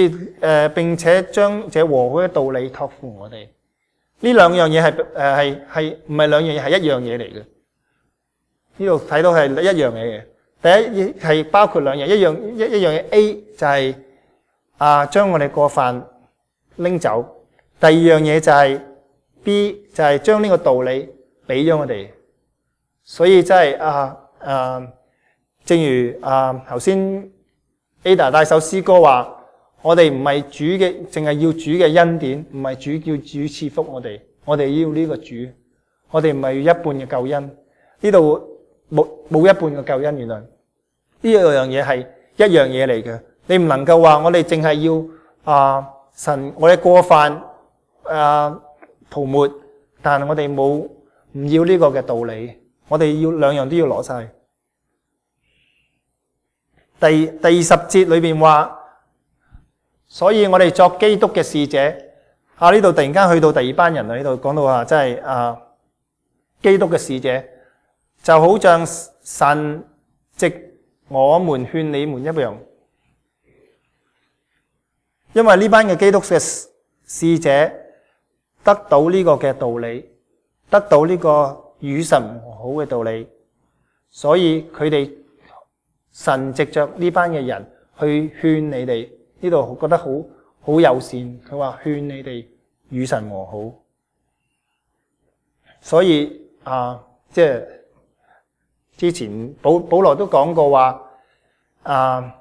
將這和好嘅道理託付我哋。呢兩樣嘢係唔係兩樣嘢，係一樣嘢嚟嘅。呢度睇到係一樣嘢嘅。第一係包括兩樣，一樣嘢 A 就係將我哋過犯拎走。第二樣嘢就係 B 就係將呢個道理俾咗我哋。所以真係正如頭先 Ada 帶首詩歌話，我哋唔係主嘅，淨係要主嘅恩典，唔係主叫主賜福我哋要呢個主，我哋唔係要一半嘅救恩，呢度冇一半嘅救恩，原來呢樣嘢係一樣嘢嚟嘅，你唔能夠話我哋淨係要神我哋過犯塗抹，但係我哋唔要呢個嘅道理，我哋要兩樣都要攞晒。第20節裏邊話，所以我哋作基督嘅使者。呢度突然間去到第二班人啦，呢度講到話，即係基督嘅使者，就好像神藉我們勸你們一樣。因為呢班嘅基督嘅使者得到呢個嘅道理，得到呢個與神和好嘅道理，所以佢哋神藉着呢班嘅人去勸你哋，呢度覺得好友善，佢話勸你哋與神和好。所以即係之前保羅都講過話，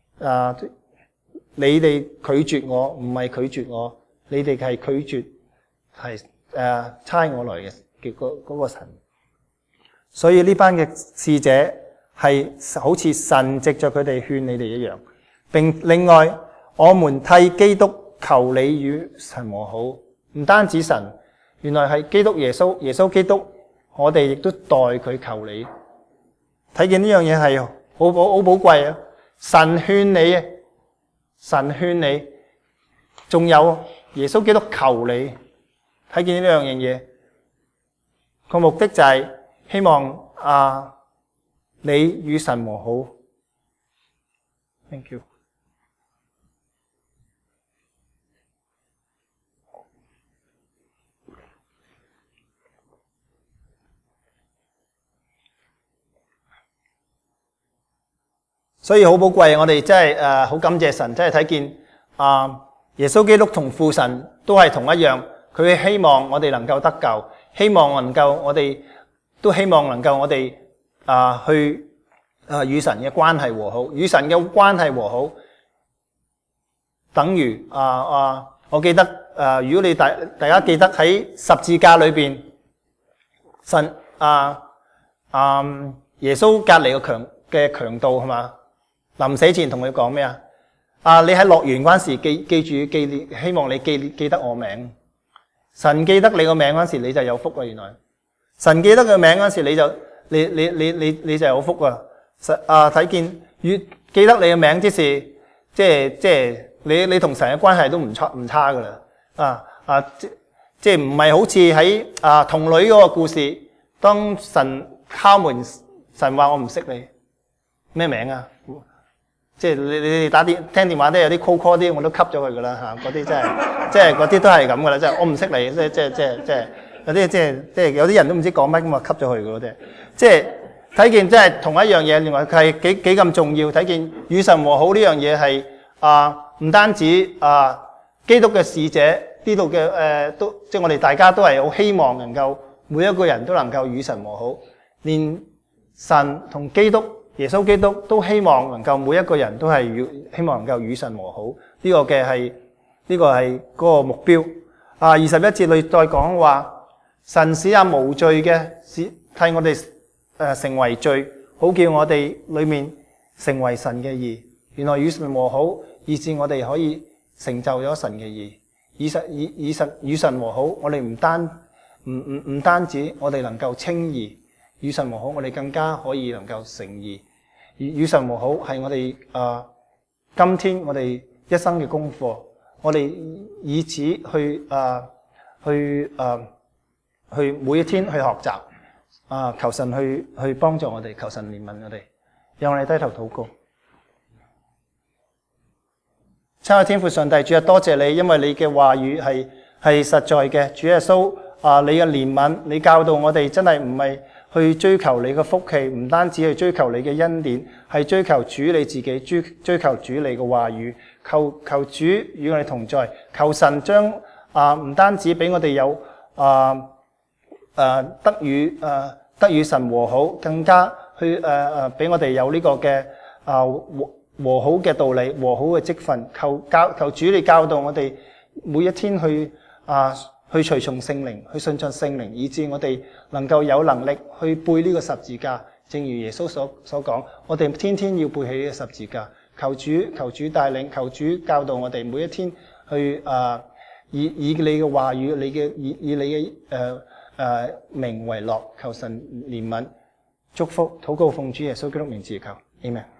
你哋拒絕我，唔係拒絕我，你哋係拒絕係差我來嘅嗰個神。所以呢班嘅使者係好似神藉着佢哋勸你哋一樣。並另外，我們替基督求你與神和好，唔單止神，原來係基督耶穌基督，我哋亦都代佢求你。睇見呢樣嘢係好寶貴啊！神勸你啊，神勸你，仲有耶穌基督求你。睇見呢兩樣嘢，個目的就係希望你與神和好。Thank you。所以好寶貴，我哋真係好感謝神，真係睇見耶穌基督同父神都係同一樣，佢希望我哋能夠得救，希望能夠我哋都希望能夠我哋去與神嘅關係和好，與神嘅關係和好，等於我記得如果你大家記得喺十字架裏邊，神耶穌隔離嘅強盜係嘛？臨死前同佢講咩啊？你喺樂園嗰陣時記念，希望你記得我名。神記得你個名嗰陣時，你就有福啊！原來神記得佢名嗰陣時，你就有福啊！睇見越記得你嘅名之時，即係你同神嘅關係都唔差噶啦！即係唔係好似喺童女嗰個故事，當神敲門，神話我唔識你咩名啊？即係你哋聽電話都有啲 call 啲，我都吸咗佢噶啦嚇，嗰啲真係即係嗰啲都係咁噶啦，即係我唔識你，即係有啲即係有啲人都唔知講乜咁啊，吸咗佢噶咯，即係睇見即係同一樣嘢，原來佢係幾咁重要。睇見與神和好呢樣嘢係唔單止基督嘅使者呢度嘅都即係我哋大家都係好希望能夠每一個人都能夠與神和好，連神同基督耶穌基督都希望能夠每一個人都係希望能夠與神和好，呢個係嗰個目標。21節裏再講話，神使那無罪嘅替我哋成為罪，好叫我哋裏面成為神嘅義。原來與神和好，以致我哋可以成就咗神嘅義。與神和好，我哋唔單止我哋能夠稱義，與神和好，我哋更加可以能夠成義。與神和好係我哋今天我哋一生嘅功課，我哋以此去每一天去學習求神去幫助我哋，求神憐憫我哋。讓我哋低頭禱告。親愛的天父上帝，主啊，多謝你，因為你嘅話語係實在嘅。主耶穌你嘅憐憫，你教導我哋真係唔係去追求你嘅福氣，唔單止去追求你嘅恩典，係追求主你自己，追求主你嘅話語。求主與我哋同在，求神將唔單止俾我哋有得與神和好，更加去俾我哋有呢個嘅和好嘅道理，和好嘅職分。求主你教導我哋每一天去隨從聖靈，去信從聖靈，以致我哋能夠有能力去背呢個十字架。正如耶穌所講，我哋天天要背起呢個十字架。求主帶領，求主教導我哋每一天去以你嘅話語，以你嘅名為樂。求神憐憫祝福，禱告奉主耶穌基督名字求，阿們。